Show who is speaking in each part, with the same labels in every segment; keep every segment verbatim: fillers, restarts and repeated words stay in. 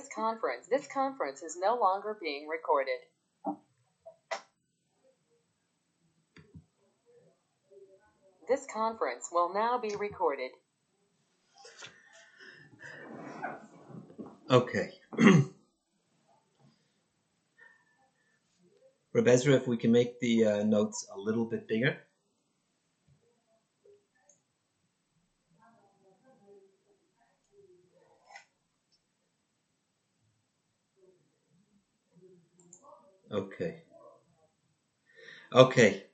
Speaker 1: This conference, this conference is no longer being recorded. This conference will now be recorded.
Speaker 2: Okay. Reb Ezra, if we can make the uh, notes a little bit bigger. Okay. Okay.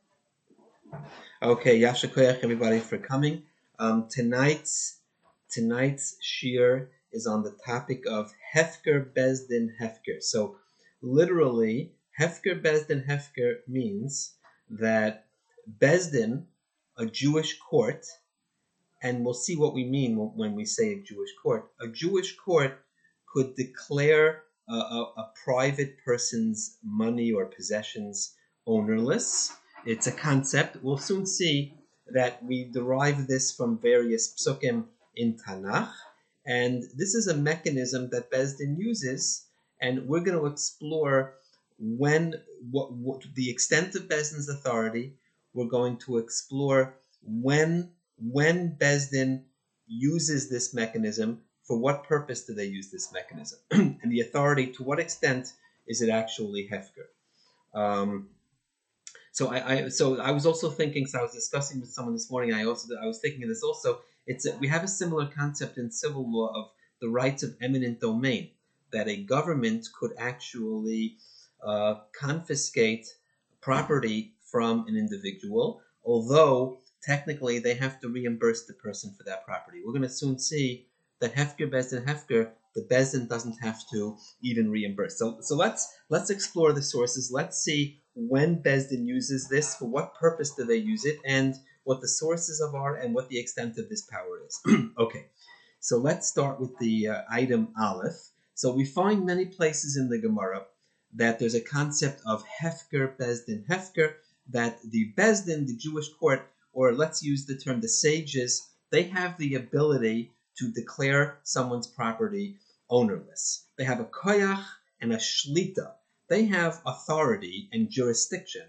Speaker 2: Okay. Yasha koyach, everybody, for coming. Um, tonight's tonight's shir is on the topic of Hefker Bezdin Hefker. So, literally, Hefker Bezdin Hefker means that Bezdin, a Jewish court, and we'll see what we mean when we say a Jewish court. A Jewish court could declare a, a, a private person's money or possessions ownerless. It's a concept. We'll soon see that we derive this from various psukim in Tanakh. And this is a mechanism that Bezdin uses, and we're going to explore when what, what the extent of Bezdin's authority. We're going to explore when when Bezdin uses this mechanism, for what purpose do they use this mechanism? And the authority, to what extent is it actually Hefker? Um, so I, I so I was also thinking, so I was discussing with someone this morning, I also I was thinking of this also, it's a, we have a similar concept in civil law of the rights of eminent domain, that a government could actually uh, confiscate property from an individual, although technically they have to reimburse the person for that property. We're going to soon see that Hefker, Bezdin, Hefker, the Bezdin doesn't have to even reimburse. So, so let's let's explore the sources. Let's see when Bezdin uses this, for what purpose do they use it, and what the sources of are, and what the extent of this power is. Okay, so let's start with the uh, item Aleph. So we find many places in the Gemara that there's a concept of Hefker, Bezdin, Hefker, that the Bezdin, the Jewish court, or let's use the term the sages, they have the ability to declare someone's property ownerless. They have a koyach and a shlita. They have authority and jurisdiction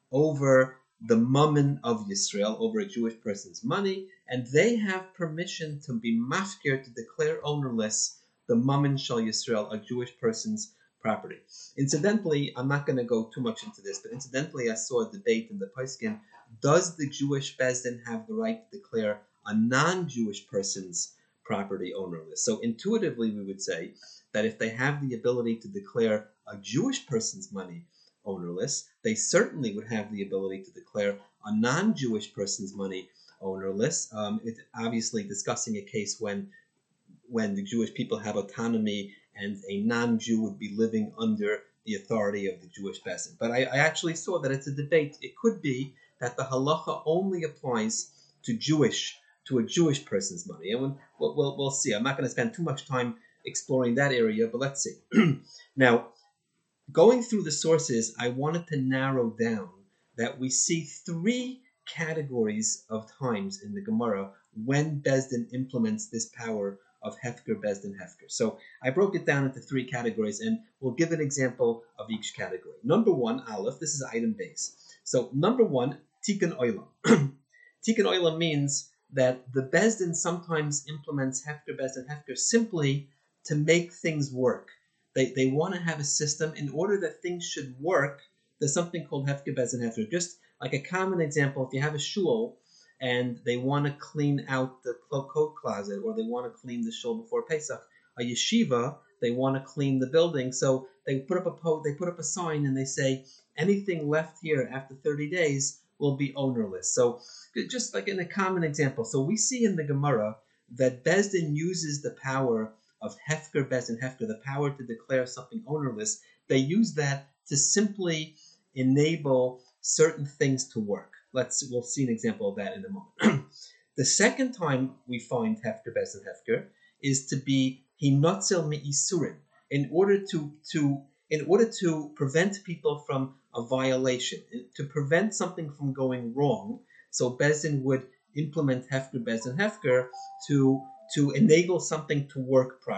Speaker 2: over the mammon of Yisrael, over a Jewish person's money, and they have permission to be mafkir, to declare ownerless the mammon shel Yisrael, a Jewish person's property. Incidentally, I'm not going to go too much into this, but incidentally, I saw a debate in the Poskin. Does the Jewish Bezdin have the right to declare a non-Jewish person's property ownerless? So intuitively, we would say that if they have the ability to declare a Jewish person's money ownerless, they certainly would have the ability to declare a non-Jewish person's money ownerless. Um, it's obviously discussing a case when when the Jewish people have autonomy and a non-Jew would be living under the authority of the Jewish Bezdin. But I, I actually saw that it's a debate. It could be that the halacha only applies to Jewish, to a Jewish person's money. And we'll, we'll, we'll see. I'm not going to spend too much time exploring that area, but let's see. Now, going through the sources, I wanted to narrow down that we see three categories of times in the Gemara when Bezdin implements this power of Hefker, Bezdin, Hefker. So I broke it down into three categories, and we'll give an example of each category. Number one, Aleph, this is item base. So number one, Tikkun Olam. Tikkun Olam means that the Bezdin sometimes implements Hefker, Bezdin, Hefker simply to make things work. They, they want to have a system. In order that things should work, there's something called Hefker, Bezdin, Hefker. Just like a common example, if you have a shul, and they want to clean out the coat closet, or they want to clean the shul before Pesach. A yeshiva, they want to clean the building, so they put up a po- they put up a sign and they say anything left here after thirty days will be ownerless. So just like in a common example, so we see in the Gemara that Bezdin uses the power of Hefker, Bezdin, Hefker, the power to declare something ownerless. They use that to simply enable certain things to work. Let's we'll see an example of that in a moment. The second time we find Hefker, Bezdin, Hefker is to be hinotzel me'isurin, in order to to in order to prevent people from a violation, to prevent something from going wrong. So Bezdin would implement Hefker, Bezdin, Hefker to to enable something to work properly.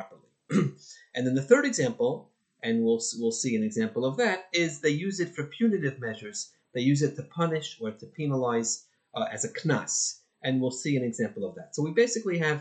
Speaker 2: And then the third example, and we'll we'll see an example of that, is they use it for punitive measures. They use it to punish or to penalize uh, as a knas, and we'll see an example of that. So we basically have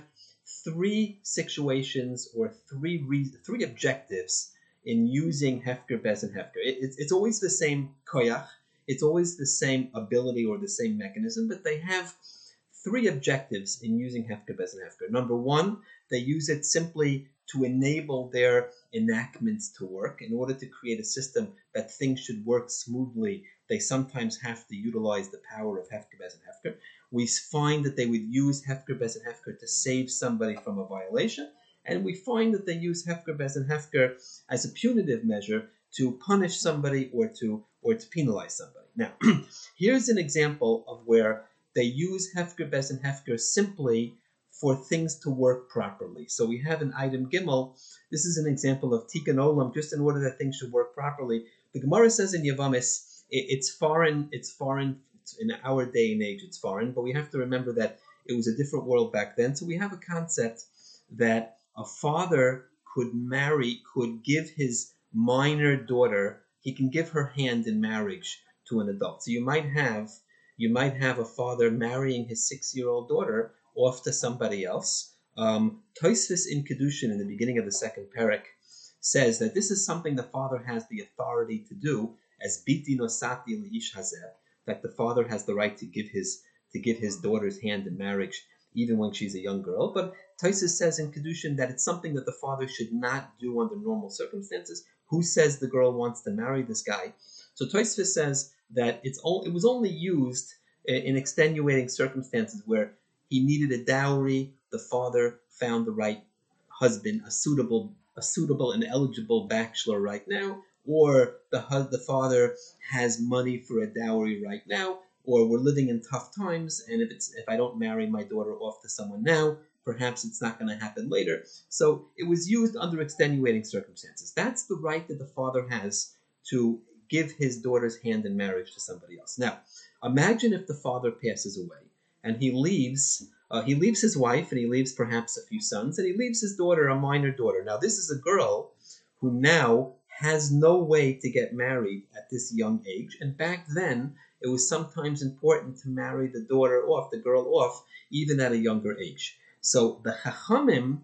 Speaker 2: three situations or three re- three objectives in using hefker, bez, and hefker. It, it's, it's always the same koyach, it's always the same ability or the same mechanism, but they have three objectives in using hefker, bez, and hefker. Number one, they use it simply to enable their enactments to work. In order to create a system that things should work smoothly, they sometimes have to utilize the power of hefker, bez, and hefker. We find that they would use hefker, bez, and hefker to save somebody from a violation, and we find that they use hefker, bez, and hefker as a punitive measure to punish somebody or to or to penalize somebody. Now, here's an example of where they use hefker, bez, and hefker simply for things to work properly. So we have an item gimel. This is an example of tikkun olam, just in order that things should work properly. The Gemara says in Yavamis, it, it's foreign, it's foreign, it's in our day and age, it's foreign, but we have to remember that it was a different world back then. So we have a concept that a father could marry, could give his minor daughter, he can give her hand in marriage to an adult. So you might have, you might have a father marrying his six-year-old daughter off to somebody else. Um, Tosfos in Kedushin, in the beginning of the second parak, says that this is something the father has the authority to do, as biti nosati leish hazeh, that the father has the right to give his to give his daughter's hand in marriage, even when she's a young girl. But Tosfos says in Kedushin that it's something that the father should not do under normal circumstances. Who says the girl wants to marry this guy? So Tosfos says that it's all, it was only used in extenuating circumstances where he needed a dowry, the father found the right husband, a suitable a suitable and eligible bachelor right now, or the the father has money for a dowry right now, or we're living in tough times, and if it's if I don't marry my daughter off to someone now, perhaps it's not going to happen later. So it was used under extenuating circumstances. That's the right that the father has to give his daughter's hand in marriage to somebody else. Now, imagine if the father passes away and he leaves, uh, he leaves his wife, and he leaves perhaps a few sons, and he leaves his daughter, a minor daughter. Now, this is a girl who now has no way to get married at this young age, and back then, it was sometimes important to marry the daughter off, the girl off, even at a younger age. So the Chachamim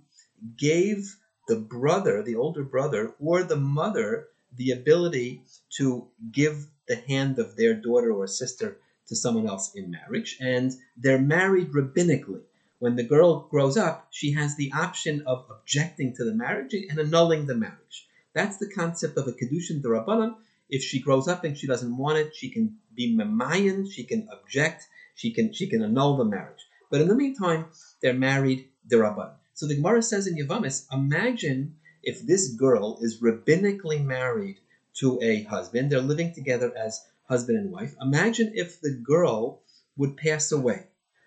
Speaker 2: gave the brother, the older brother, or the mother, the ability to give the hand of their daughter or sister to someone else in marriage, and they're married rabbinically. When the girl grows up, she has the option of objecting to the marriage and annulling the marriage. That's the concept of a kedushin d'Rabbanan. If she grows up and she doesn't want it, she can be memayan, she can object, she can she can annul the marriage. But in the meantime, they're married d'Rabbanan. So the Gemara says in Yavamis, imagine if this girl is rabbinically married to a husband, they're living together as husband and wife. Imagine if the girl would pass away.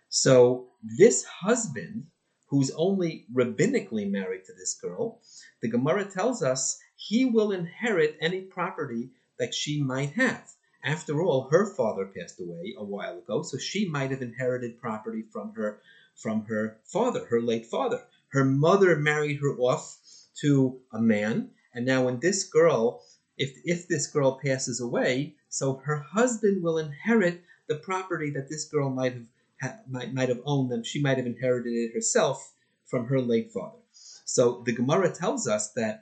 Speaker 2: So this husband, who's only rabbinically married to this girl, the Gemara tells us he will inherit any property that she might have. After all, her father passed away a while ago, so she might have inherited property from her from her father, her late father. Her mother married her off to a man, and now when this girl, if if this girl passes away, so her husband will inherit the property that this girl might have ha, might might have owned, and she might have inherited it herself from her late father. So the Gemara tells us that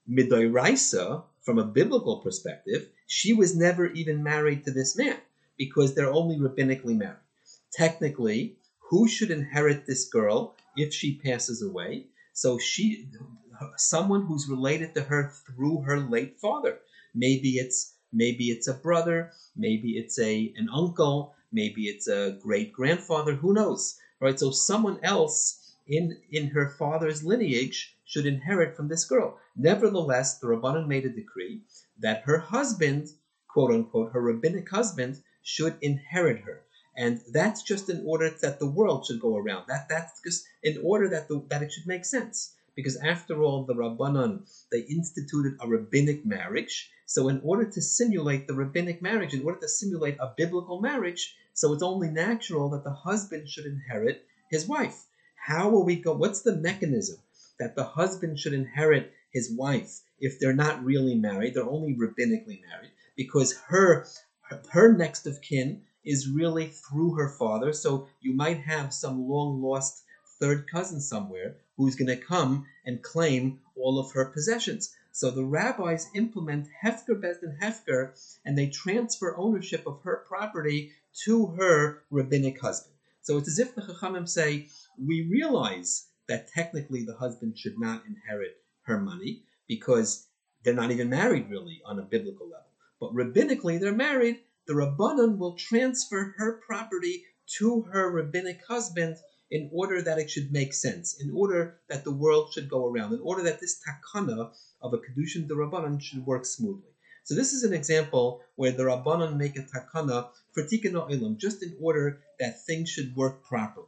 Speaker 2: midoraisa, from a biblical perspective, she was never even married to this man because they're only rabbinically married. Technically, who should inherit this girl if she passes away? So she, someone who's related to her through her late father. Maybe it's maybe it's a brother, maybe it's a an uncle, maybe it's a great grandfather. Who knows, right? So someone else in in her father's lineage should inherit from this girl. Nevertheless, the Rabbanan made a decree that her husband, quote unquote, her rabbinic husband, should inherit her. And that's just in order that the world should go around. That that's just in order that the, that it should make sense. Because after all, the Rabbanan, they instituted a rabbinic marriage. So in order to simulate the rabbinic marriage, in order to simulate a biblical marriage, so it's only natural that the husband should inherit his wife. How will we go? What's the mechanism? that the husband should inherit his wife if they're not really married, they're only rabbinically married, because her her next of kin is really through her father. So you might have some long lost third cousin somewhere who's going to come and claim all of her possessions. So the rabbis implement Hefker Bezdin Hefker, and they transfer ownership of her property to her rabbinic husband. So it's as if the Chachamim say, we realize that technically the husband should not inherit her money because they're not even married really on a biblical level. But rabbinically they're married. The Rabbanan will transfer her property to her rabbinic husband in order that it should make sense, in order that the world should go around, in order that this takana of a Kedushin D'Rabbanan should work smoothly. So this is an example where the Rabbanan make a takana for Tikkun Olam, just in order that things should work properly.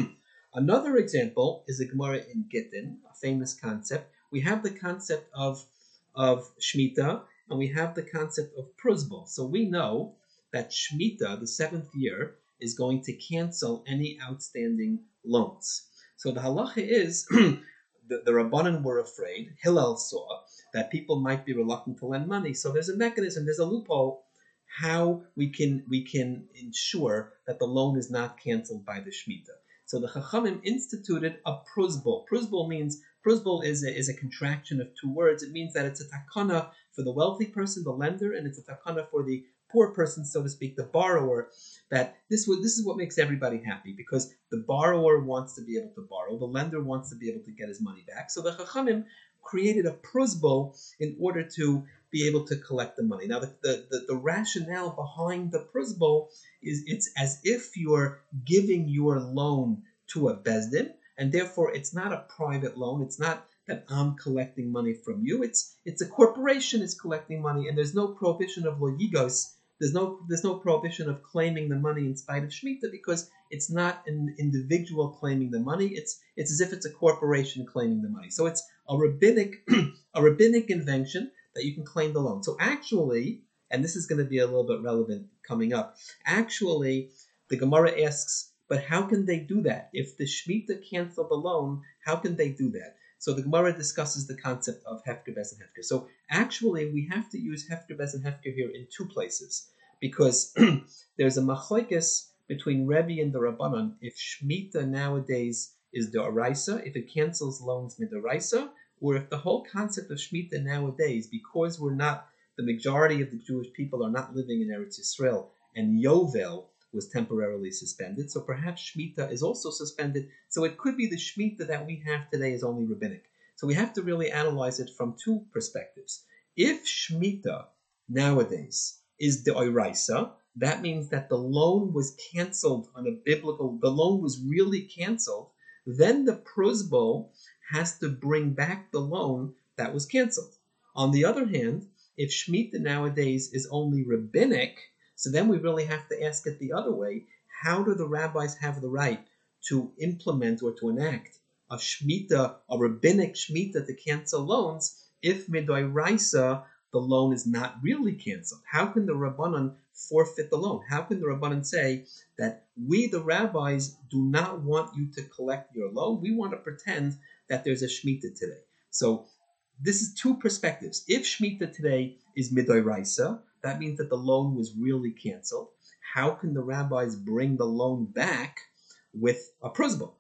Speaker 2: Another example is the Gemara in Gittin, a famous concept. We have the concept of, of Shemitah, and we have the concept of Pruzbul. So we know that Shemitah, the seventh year, is going to cancel any outstanding loans. So the halacha is, the, the Rabbanan were afraid, Hillel saw, that people might be reluctant to lend money. So there's a mechanism, there's a loophole, how we can we can ensure that the loan is not canceled by the Shemitah. So the Chachamim instituted a Pruzbul. Pruzbul means, Pruzbul is a, is a contraction of two words. It means that it's a takana for the wealthy person, the lender, and it's a takana for the poor person, so to speak, the borrower, that this would, this is what makes everybody happy, because the borrower wants to be able to borrow, the lender wants to be able to get his money back. So the Chachamim created a pruzbul in order to be able to collect the money. Now, the, the, the, the rationale behind the pruzbul is it's as if you're giving your loan to a bezdin, and therefore it's not a private loan. It's not that I'm collecting money from you. It's it's a corporation is collecting money, and there's no prohibition of loyigos. There's no there's no prohibition of claiming the money in spite of Shemitah, because it's not an individual claiming the money. It's it's as if it's a corporation claiming the money. So it's a rabbinic a rabbinic invention that you can claim the loan. So actually, and this is going to be a little bit relevant coming up, actually the Gemara asks, but how can they do that? If the Shemitah canceled the loan, how can they do that? So the Gemara discusses the concept of Hefker Bez and Hefker. So actually, we have to use Hefker Bez and Hefker here in two places, because there's a machlokes between Rebbe and the Rabbanan if Shemitah nowadays is the Oraisa, if it cancels loans midoraisa, or if the whole concept of Shemitah nowadays, because we're not, the majority of the Jewish people are not living in Eretz Yisrael, and Yovel was temporarily suspended, so perhaps Shemitah is also suspended. So it could be the Shemitah that we have today is only rabbinic. So we have to really analyze it from two perspectives. If Shemitah nowadays is the Oraisa, that means that the loan was canceled on a biblical, the loan was really canceled, then the pruzbul has to bring back the loan that was canceled. On the other hand, if Shemitah nowadays is only rabbinic, so then we really have to ask it the other way. How do the rabbis have the right to implement or to enact a Shemitah, a rabbinic Shemitah to cancel loans, if midoraisa the loan is not really canceled? How can the Rabbanan forfeit the loan? How can the Rabbanan say that we, the rabbis, do not want you to collect your loan? We want to pretend that there's a Shemitah today. So this is two perspectives. If Shemitah today is midoraisa, that means that the loan was really canceled. How can the rabbis bring the loan back with a pruzbul?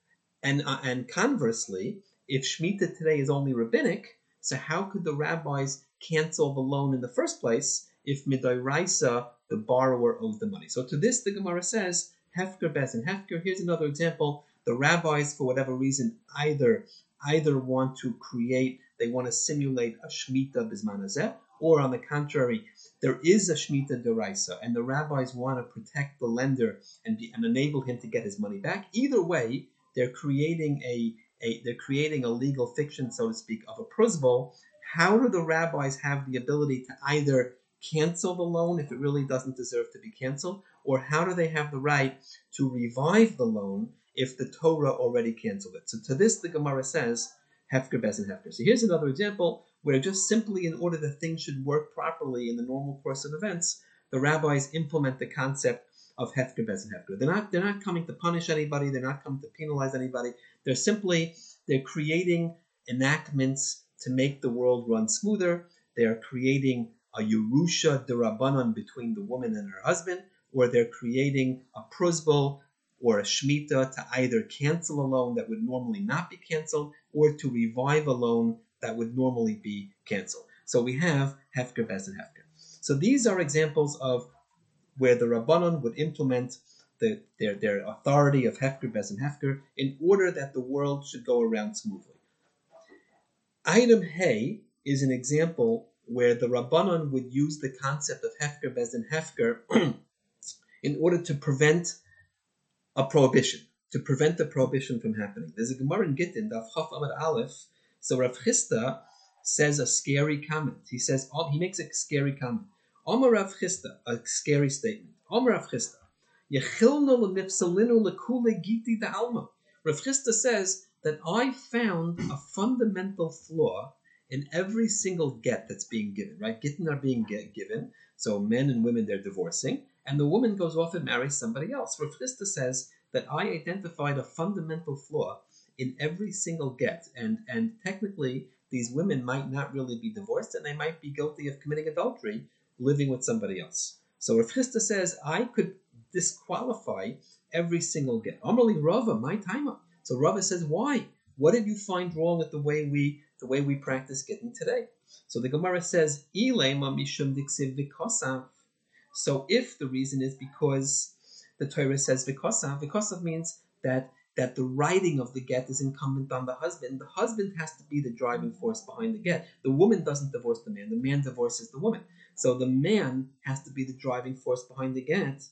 Speaker 2: And uh, and conversely, if Shemitah today is only rabbinic, so how could the rabbis cancel the loan in the first place if midoraisa the borrower owes the money? So to this, the Gemara says, Hefker Bez and Hefker. Here's another example. The rabbis, for whatever reason, either either want to create, they want to simulate a Shemitah Bizman Hazeh, or on the contrary, there is a Shemitah D'Oraisa, and the rabbis want to protect the lender and, be, and enable him to get his money back. Either way, they're creating a, a they're creating a legal fiction, so to speak, of a pruzbul. How do the rabbis have the ability to either cancel the loan if it really doesn't deserve to be canceled, or how do they have the right to revive the loan if the Torah already canceled it? So to this, the Gemara says, Hefker Bez and Hefker. So here's another example where just simply in order that things should work properly in the normal course of events, the rabbis implement the concept of Hefker Bez and Hefker. They're not, they're not coming to punish anybody. They're not coming to penalize anybody. They're simply They're creating enactments to make the world run smoother. They're creating a Yerusha Derabanan between the woman and her husband, or they're creating a prusbul or a shmita to either cancel a loan that would normally not be canceled, or to revive a loan that would normally be canceled. So we have Hefker, Bezdin, Hefker. So these are examples of where the Rabbanon would implement the, their, their authority of Hefker, Bezdin, Hefker in order that the world should go around smoothly. Item Hey is an example where the Rabbanon would use the concept of Hefker, Bezdin, Hefker in order to prevent a prohibition, to prevent the prohibition from happening. There's a Gemara in Gittin, Daf Chaf Amud Aleph. So Rav Chisda says a scary comment. He says, he makes a scary comment. Omar Rav Chisda, a scary statement. Omar Rav Chisda, Yechilno l'nifsalinu l'kule giti da'alma. Rav Chisda says that I found a fundamental flaw in every single get that's being given, right? Gittin are being given, so men and women, they're divorcing, and the woman goes off and marries somebody else. Rav Chisda says that I identified a fundamental flaw in every single get, and, and technically these women might not really be divorced, and they might be guilty of committing adultery, living with somebody else. So Rav Chisda says I could disqualify every single get. Amarli Rava, my timer. So Rava says, why? What did you find wrong with the way we the way we practice Gittin today? So the Gemara says, Ilema mishum diksiv v'kosav. So if the reason is because the Torah says v'kosav, v'kosav means that that the writing of the get is incumbent on the husband. The husband has to be the driving force behind the get. The woman doesn't divorce the man. The man divorces the woman. So the man has to be the driving force behind the get.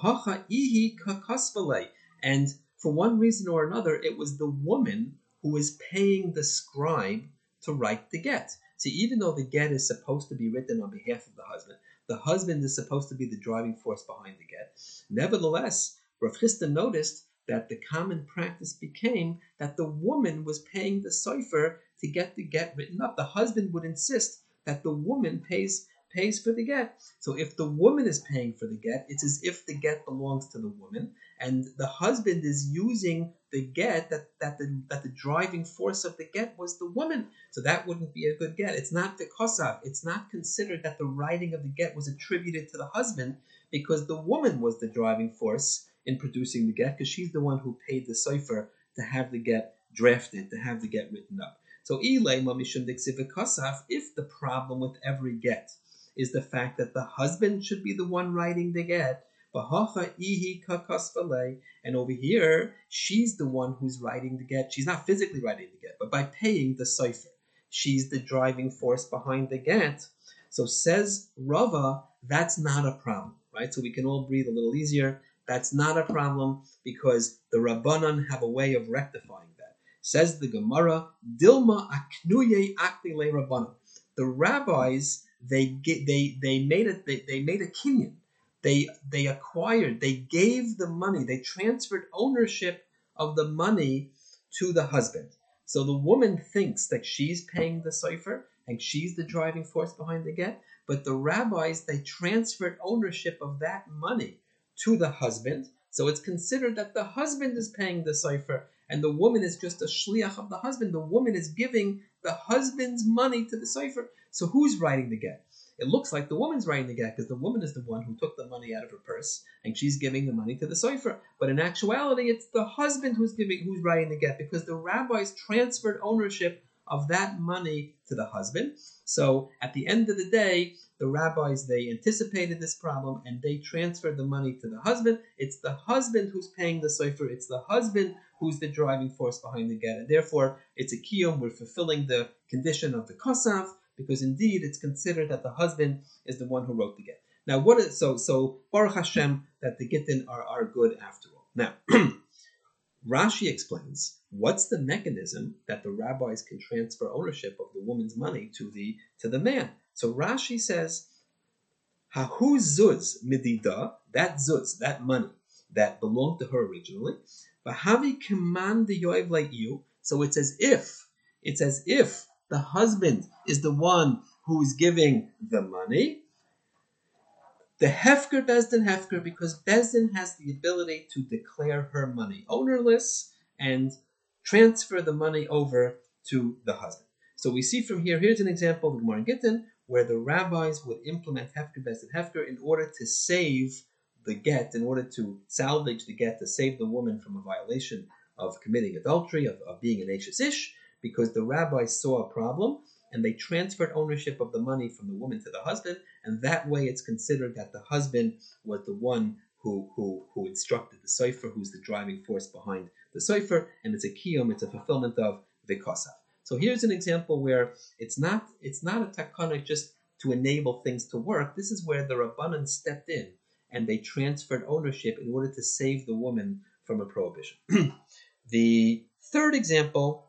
Speaker 2: And for one reason or another, it was the woman who was paying the scribe to write the get. See, even though the get is supposed to be written on behalf of the husband, the husband is supposed to be the driving force behind the get. Nevertheless, Rav Chisda noticed that the common practice became that the woman was paying the sofer to get the get written up. The husband would insist that the woman pays pays for the get. So if the woman is paying for the get, it's as if the get belongs to the woman, and the husband is using the get, that, that, the, that the driving force of the get was the woman. So that wouldn't be a good get. It's not the kosav. It's not considered that the writing of the get was attributed to the husband, because the woman was the driving force in producing the get, because she's the one who paid the sofer to have the get drafted, to have the get written up. So if the problem with every get is the fact that the husband should be the one writing the get, and over here, she's the one who's writing the get. She's not physically writing the get, but by paying the sofer, she's the driving force behind the get. So says Rava, that's not a problem, right? So we can all breathe a little easier. That's not a problem because the Rabbanan have a way of rectifying that. Says the Gemara, Dilma aknuye akli le Rabbanan. The rabbis, they they they made it. They, they made a kinyan. They they acquired. They gave the money. They transferred ownership of the money to the husband. So the woman thinks that she's paying the sofer and she's the driving force behind the get. But the rabbis, they transferred ownership of that money to the husband. So it's considered that the husband is paying the sofer and the woman is just a shliach of the husband. The woman is giving the husband's money to the sofer. So who's writing the get? It looks like the woman's writing the get because the woman is the one who took the money out of her purse and she's giving the money to the sofer. But in actuality, it's the husband who's giving, who's writing the get, because the rabbis transferred ownership of that money to the husband. So at the end of the day, the rabbis, they anticipated this problem and they transferred the money to the husband. It's the husband who's paying the sofer. It's the husband who's the driving force behind the get. And therefore, it's a kiyum. We're fulfilling the condition of the kosav, because indeed it's considered that the husband is the one who wrote the get. Now, what is so so Baruch Hashem that the gittin are, are good after all. Now, Rashi explains what's the mechanism that the rabbis can transfer ownership of the woman's money to the to the man. So Rashi says, Hahu zuz midida, that zuz, that money that belonged to her originally, Vahavi command the yoev like you. So it's as if it's as if the husband is the one who's giving the money. The Hefker, Bezdin, Hefker, because Bezdin has the ability to declare her money ownerless and transfer the money over to the husband. So we see from here, here's an example of the Gemara in Gittin, where the rabbis would implement Hefker Bezdin Hefker in order to save the get, in order to salvage the get, to save the woman from a violation of committing adultery, of, of being an Ashes Ish, because the rabbis saw a problem and they transferred ownership of the money from the woman to the husband, and that way it's considered that the husband was the one who who, who instructed the Sefer, who's the driving force behind the Sefer, and it's a kiyum, it's a fulfillment of Vikosav. So here's an example where it's not it's not a takana just to enable things to work. This is where the Rabbanan stepped in and they transferred ownership in order to save the woman from a prohibition. The third example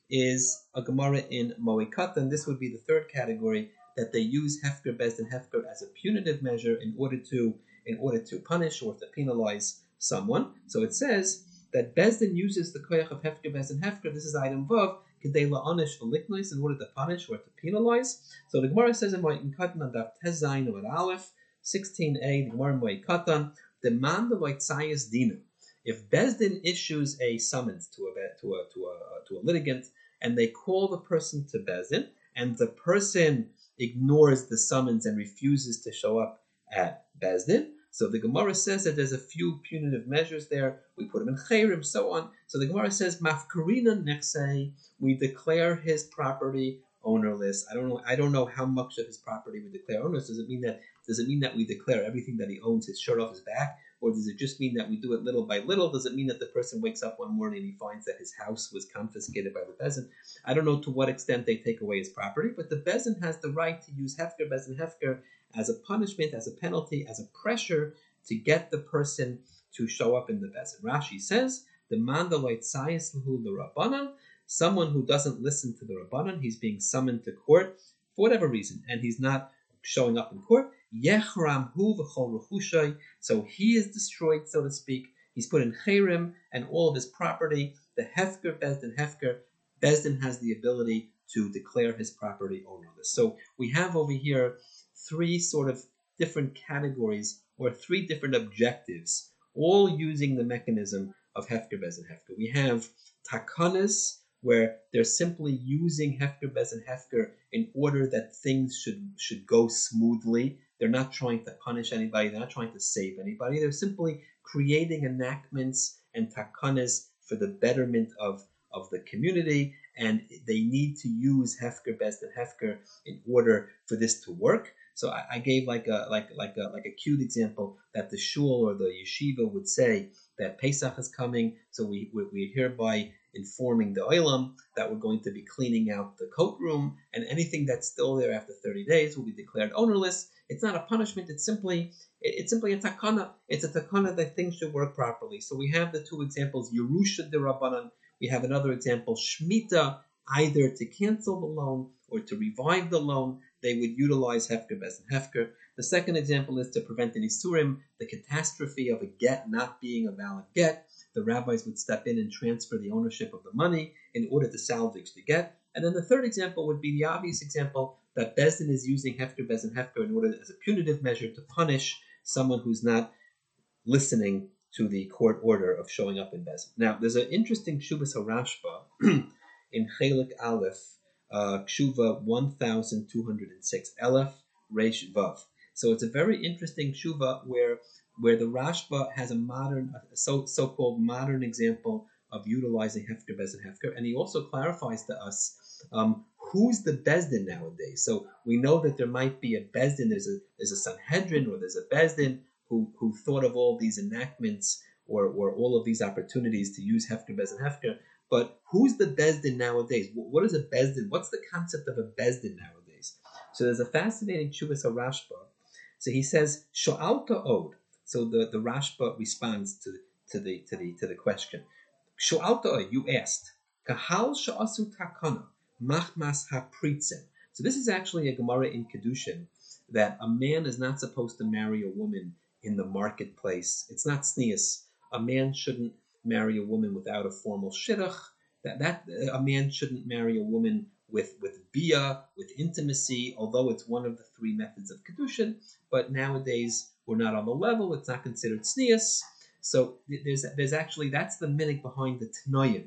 Speaker 2: is a Gemara in Moed and this would be the third category, that they use Hefker Bezdin Hefker as a punitive measure in order to in order to punish or to penalize someone. So it says that Bezdin uses the koyach of Hefker Bezdin Hefker. This is item Vav, Kedei la'anish v'liknois, in order to punish or to penalize. So the Gemara says in Moed Katan on Daf Tez Zayin or Aleph sixteen a, the Gemara in Moed Katan, demand of Tzayis Dinu. If Bezdin issues a summons to a to a to a to a litigant, and they call the person to Bezdin, and the person ignores the summons and refuses to show up at Bezdin, so the Gemara says that there's a few punitive measures there. We put him in chayrim, so on. So the Gemara says, Mafkarina nechsei, we declare his property ownerless. I don't know. I don't know how much of his property we declare ownerless. Does it mean that? Does it mean that we declare everything that he owns, his shirt off his back? Or does it just mean that we do it little by little? Does it mean that the person wakes up one morning and he finds that his house was confiscated by the Bezin? I don't know to what extent they take away his property, but the Bezin has the right to use Hefker, Bezin, Hefker as a punishment, as a penalty, as a pressure to get the person to show up in the Bezin. Rashi says, the mandaloit sayis lahu the Rabbanan, someone who doesn't listen to the Rabbanan, he's being summoned to court for whatever reason, and he's not showing up in court, Yechram hu v'chol rechushay, so he is destroyed, so to speak. He's put in chayrim and all of his property. The Hefker, Bezdin, Hefker, Bezdin has the ability to declare his property ownerless. So we have over here three sort of different categories or three different objectives, all using the mechanism of Hefker, Bezdin, Hefker. We have takanas, where they're simply using Hefker, Bezdin, Hefker in order that things should should go smoothly. They're not trying to punish anybody. They're not trying to save anybody. They're simply creating enactments and takanas for the betterment of, of the community, and they need to use Hefker, Bezdin, Hefker in order for this to work. So I, I gave like a like like a like a cute example that the shul or the yeshiva would say that Pesach is coming, so we we, we hereby informing the olam that we're going to be cleaning out the coat room, and anything that's still there after thirty days will be declared ownerless. It's not a punishment. It's simply it's simply a takana. It's a takana that things should work properly. So we have the two examples, Yerusha de Rabbanan. We have another example, Shmita, either to cancel the loan or to revive the loan. They would utilize Hefker, Bezdin, Hefker. The second example is to prevent an isurim, the catastrophe of a get not being a valid get. The rabbis would step in and transfer the ownership of the money in order to salvage the get. And then the third example would be the obvious example that Bezdin is using Hefker, Bezdin, Hefker in order as a punitive measure to punish someone who's not listening to the court order of showing up in Bezdin. Now, there's an interesting Kshuvas HaRashba in Chelik Aleph, uh, Kshuva one thousand two hundred six, Aleph Reish Vav. So it's a very interesting Kshuva where where the Rashba has a modern, a so, so-called modern example of utilizing Hefker, Bezdin, Hefker, and he also clarifies to us um, who's the Bezdin nowadays. So we know that there might be a Bezdin, there's a there's a Sanhedrin or there's a Bezdin who who thought of all these enactments or or all of these opportunities to use Hefker, Bezdin, Hefker. But who's the Bezdin nowadays? What is a Bezdin? What's the concept of a Bezdin nowadays? So there's a fascinating Chuvas HaRashba. So he says, Sho'alta od. So the, the Rashba responds to, to the to the to the question. Sho'alta od, you asked. Kahal sha'asu takana, machmas hapritzen. So this is actually a Gemara in Kedushin, that a man is not supposed to marry a woman in the marketplace. It's not sneas. A man shouldn't marry a woman without a formal shidduch. That that a man shouldn't marry a woman with with bia, with intimacy, although it's one of the three methods of kedushin. But nowadays we're not on the level; it's not considered sneas. So there's there's actually that's the minig behind the tanoim.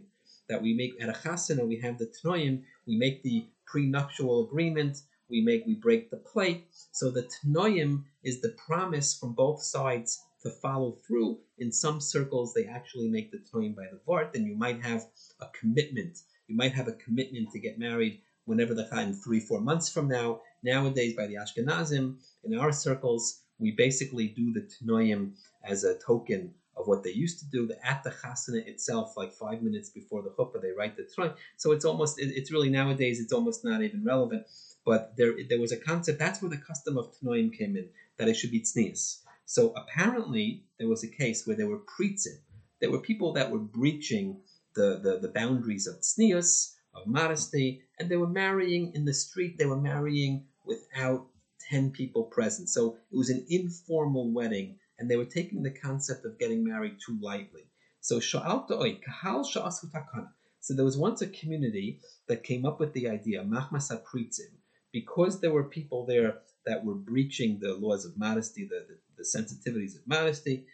Speaker 2: that we make at a chasana, we have the tnoim, we make the prenuptial agreement, we make we break the plate. So the tnoim is the promise from both sides to follow through. In some circles, they actually make the tnoim by the vart, and you might have a commitment. You might have a commitment to get married whenever the in three, four months from now. Nowadays, by the Ashkenazim, in our circles, we basically do the tnoim as a token of what they used to do. At the chasana itself, like five minutes before the chuppah, they write the tnoim. So it's almost, it's really nowadays, it's almost not even relevant. But there, there was a concept. That's where the custom of tnoim came in, that it should be tznius. So apparently, there was a case where there were pritzim. There were people that were breaching the, the, the boundaries of tznius, of modesty, and they were marrying in the street. They were marrying without ten people present. So it was an informal wedding, and they were taking the concept of getting married too lightly. So sha'alta oi, kahal sha'asu takana. So there was once a community that came up with the idea, machmas hapritzim, because there were people there that were breaching the laws of modesty, the, the, the sensitivities of modesty.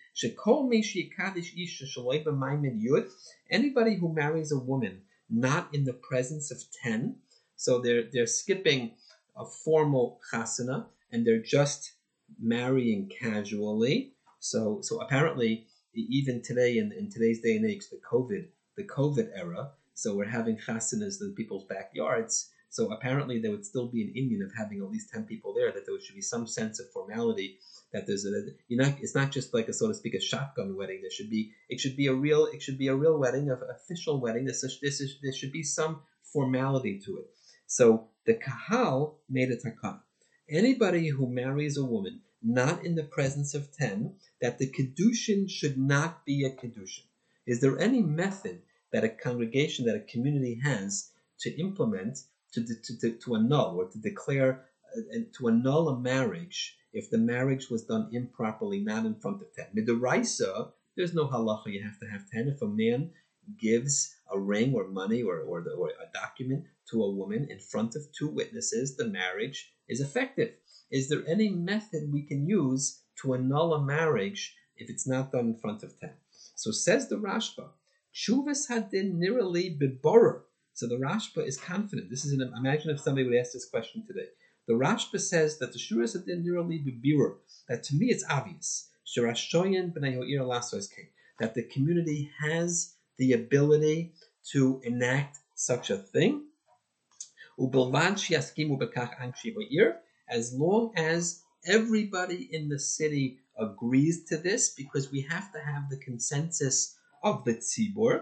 Speaker 2: Anybody who marries a woman not in the presence of ten, so they're they're skipping a formal chasana and they're just marrying casually. So so apparently even today in, in today's day and age, the COVID the COVID era, so we're having chasanas in people's backyards. So apparently there would still be an Indian of having at least ten people there, that there should be some sense of formality, that there's a, you know, it's not just like a, so to speak, a shotgun wedding. There should be, it should be a real, it should be a real wedding, an official wedding. This is, this is, there should be some formality to it. So the kahal made a takana. Anybody who marries a woman not in the presence of ten, that the kedushin should not be a kedushin. Is there any method that a congregation, that a community has to implement to to, to, to annul or to declare uh, to annul a marriage if the marriage was done improperly, not in front of ten? Midaraisa, there's no halacha you have to have ten. If a man gives a ring or money or or, the, or a document to a woman in front of two witnesses, the marriage is effective. Is there any method we can use to annul a marriage if it's not done in front of ten? So says the Rashba, Chuvas hadin nirali biborer. So the Rashba is confident. This is an, imagine if somebody would ask this question today. The Rashba says that the Shuras hadin nirali bibirur, that to me it's obvious. Shirashoyan b'nei ho'ir lasos king, that the community has the ability to enact such a thing. Ubilvad shiaskimu b'kach anshi ho'ir, as long as everybody in the city agrees to this, because we have to have the consensus of the tzibur.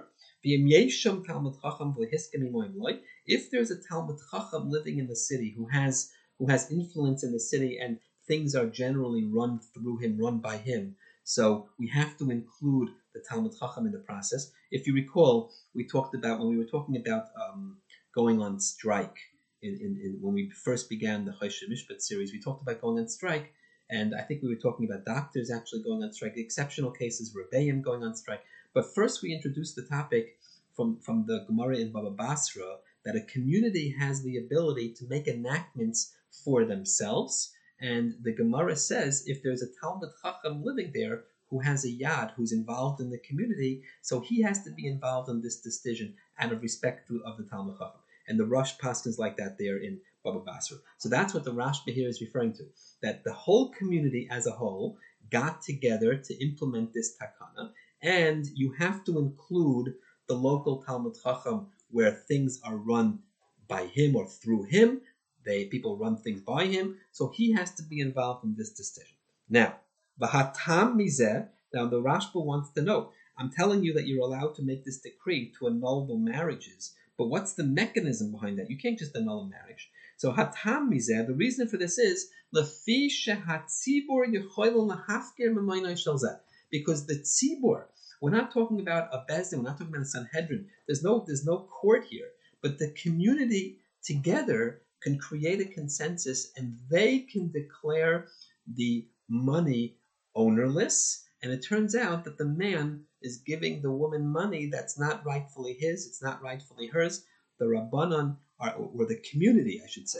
Speaker 2: If there's a Talmud Chacham living in the city who has who has influence in the city and things are generally run through him, run by him, so we have to include the Talmud Chacham in the process. If you recall, we talked about when we were talking about um, going on strike. In, in, in, when we first began the Choshe Mishpat series, we talked about going on strike, and I think we were talking about doctors actually going on strike, exceptional cases, Rebbeim going on strike. But first we introduced the topic from, from the Gemara in Baba Basra, that a community has the ability to make enactments for themselves, and the Gemara says if there's a Talmud Chacham living there who has a yad, who's involved in the community, so he has to be involved in this decision out of respect to, of the Talmud Chacham. And the Rosh Paskins like that there in Baba Basra. So that's what the Rashba here is referring to, that the whole community as a whole got together to implement this takana, and you have to include the local Talmud Chacham where things are run by him or through him. They people run things by him, so he has to be involved in this decision. Now, v'hatam mizeh. Now the Rashba wants to know. I'm telling you that you're allowed to make this decree to annul the marriages. But what's the mechanism behind that? You can't just annul a marriage. So hatam mizeh, the reason for this is lefi shehatzibur yechoilon lahafkir b'maynai shel zeh, because the tzibur, we're not talking about a bezdin, we're not talking about a Sanhedrin. There's no there's no court here, but the community together can create a consensus, and they can declare the money ownerless. And it turns out that the man is giving the woman money that's not rightfully his, it's not rightfully hers. The Rabbanan, are, or the community, I should say,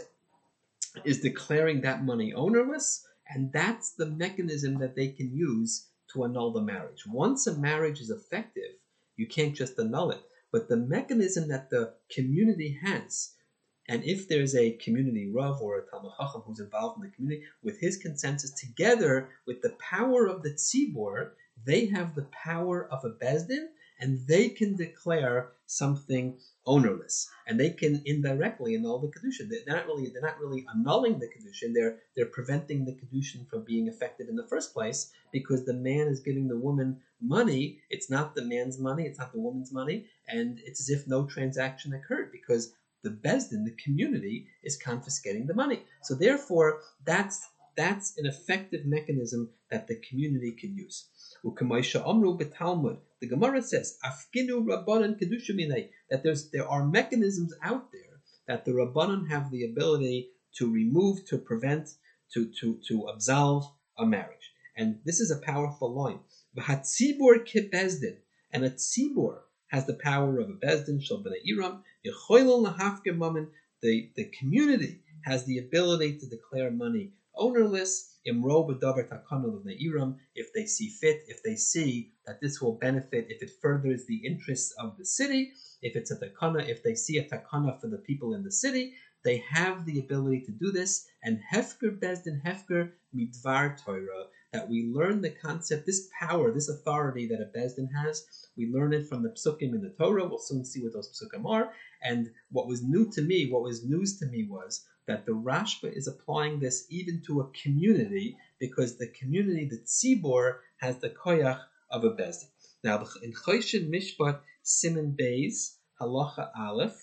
Speaker 2: is declaring that money ownerless, and that's the mechanism that they can use to annul the marriage. Once a marriage is effective, you can't just annul it. but the mechanism that the community has, and if there's a community Rav or a Talmud Chacham who's involved in the community, with his consensus, together with the power of the Tzibor, they have the power of a Bezdin, and they can declare something ownerless, and they can indirectly annul the kedushin. They're not really they're not really annulling the kedushin. They're they're preventing the kedushin from being effective in the first place, because the man is giving the woman money. It's not the man's money. It's not the woman's money, and it's as if no transaction occurred, because the Bezdin, the community, is confiscating the money. So therefore, that's that's an effective mechanism that the community can use. The Gemara says, Afkinu Rabbanan Kedusha Minei, that there's there are mechanisms out there that the Rabbanan have the ability to remove, to prevent, to to to absolve a marriage. And this is a powerful line. V'hatzibur kebezdin, and a tzibur has the power of a bezdin shel bnei Iram. Yechoilon lahafker mammon, the the community has the ability to declare money ownerless. Imro b'davar takana l'bnei Iram, if they see fit, if they see that this will benefit, if it furthers the interests of the city, if it's a takana, if they see a takana for the people in the city, they have the ability to do this. And hefker bezdin hefker midvar Torah, that we learn the concept, this power, this authority that a bezdin has, we learn it from the psukim in the Torah. We'll soon see what those psukim are. And what was new to me, what was news to me was that the Rashba is applying this even to a community, because the community, the tzibor, has the koyach of a bezdin. Now, in Choshen Mishpat Siman Beis Halacha Aleph,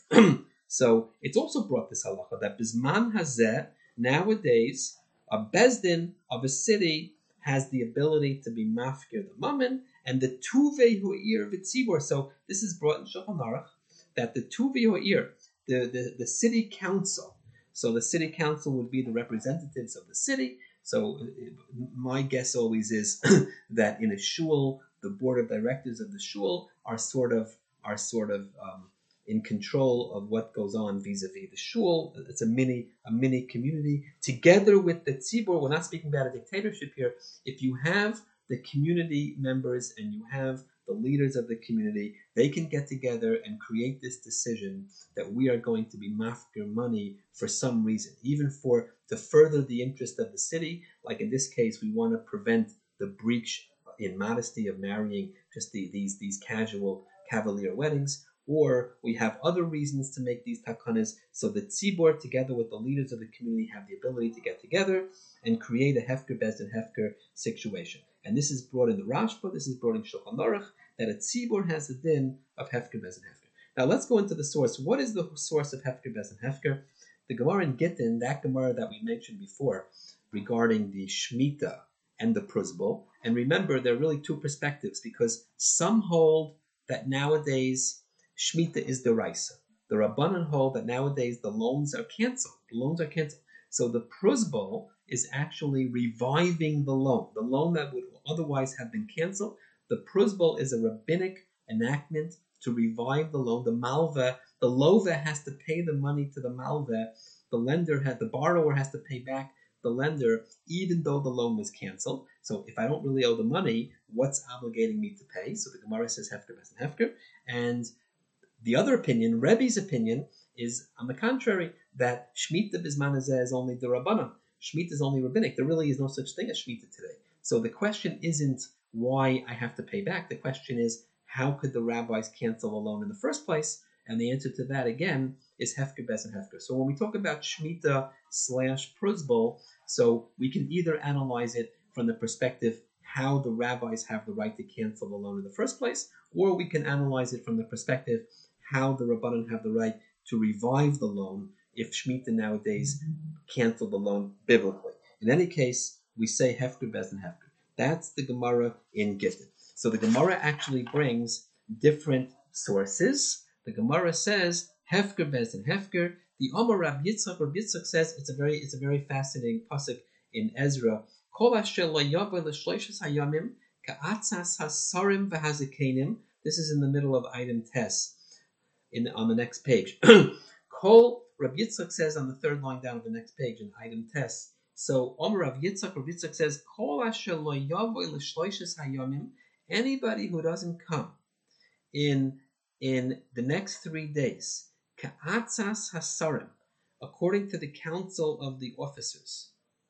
Speaker 2: so it's also brought this halacha that Bisman Hazeh, nowadays, a bezdin of a city has the ability to be mafkir the mammon, and the tuvei hu'ir v'tzibor. So this is brought in Shulchan Aruch that the tuvei hu'ir, the, the the city council. So the city council would be the representatives of the city. So my guess always is that in a shul, the board of directors of the shul are sort of are sort of um, in control of what goes on vis-a-vis the shul. It's a mini a mini community together with the tzibur. We're not speaking about a dictatorship here. If you have the community members and you have the leaders of the community, they can get together and create this decision that we are going to be mafkir money for some reason, even for to further the interest of the city. Like in this case, we want to prevent the breach in modesty of marrying just the, these these casual cavalier weddings, or we have other reasons to make these takanas. So the tzibor, together with the leaders of the community, have the ability to get together and create a hefker bezdin hefker situation. And this is brought in the Rashba, this is brought in Shulchan Aruch, that a tzibor has a din of hefker bezdin hefker. Now let's go into the source. What is the source of hefker bezdin hefker? The Gemara in Gittin, that Gemara that we mentioned before, regarding the Shemitah and the Pruzbul. And remember, there are really two perspectives, because some hold that nowadays Shemitah is the Raisa. The Rabbanan hold that nowadays the loans are canceled. The loans are canceled. So the Pruzbul is actually reviving the loan. The loan that would otherwise have been canceled. The Pruzbul is a rabbinic enactment to revive the loan. The Malva, the Lova has to pay the money to the Malva. The lender had, the borrower has to pay back the lender, even though the loan was canceled. So if I don't really owe the money, what's obligating me to pay? So the Gemara says hefker bezdin hefker. And the other opinion, Rebbe's opinion, is on the contrary, that Shemitah Bisman Hazeh is only the Rabbanan. Shemitah is only rabbinic. There really is no such thing as Shemitah today. So the question isn't why I have to pay back. The question is, how could the rabbis cancel a loan in the first place? And the answer to that, again, is hefker bezdin hefker. So when we talk about Shemitah slash Pruzbul, so we can either analyze it from the perspective how the rabbis have the right to cancel the loan in the first place, or we can analyze it from the perspective how the Rabbanan have the right to revive the loan if Shemitah nowadays cancel the loan biblically. In any case, we say hefker bezdin hefker. That's the Gemara in Gittin. So the Gemara actually brings different sources. The Gemara says hefker bezdin hefker. The Omer Rab Yitzchak, Rab Yitzchak says it's a very it's a very fascinating pasuk in Ezra. Kol asher lo yaveh l'shloishes hayamim ka'atzas hasarim v'hazikenim. This is in the middle of item tes in on the next page. Kol Rab Yitzchak says on the third line down of the next page in item tes. So Omer Rab Yitzchak, Rab Yitzchak says Kol asher lo yaveh l'shloishes hayamim. Anybody who doesn't come in in the next three days, ka'atzas hasarim, according to the council of the officers,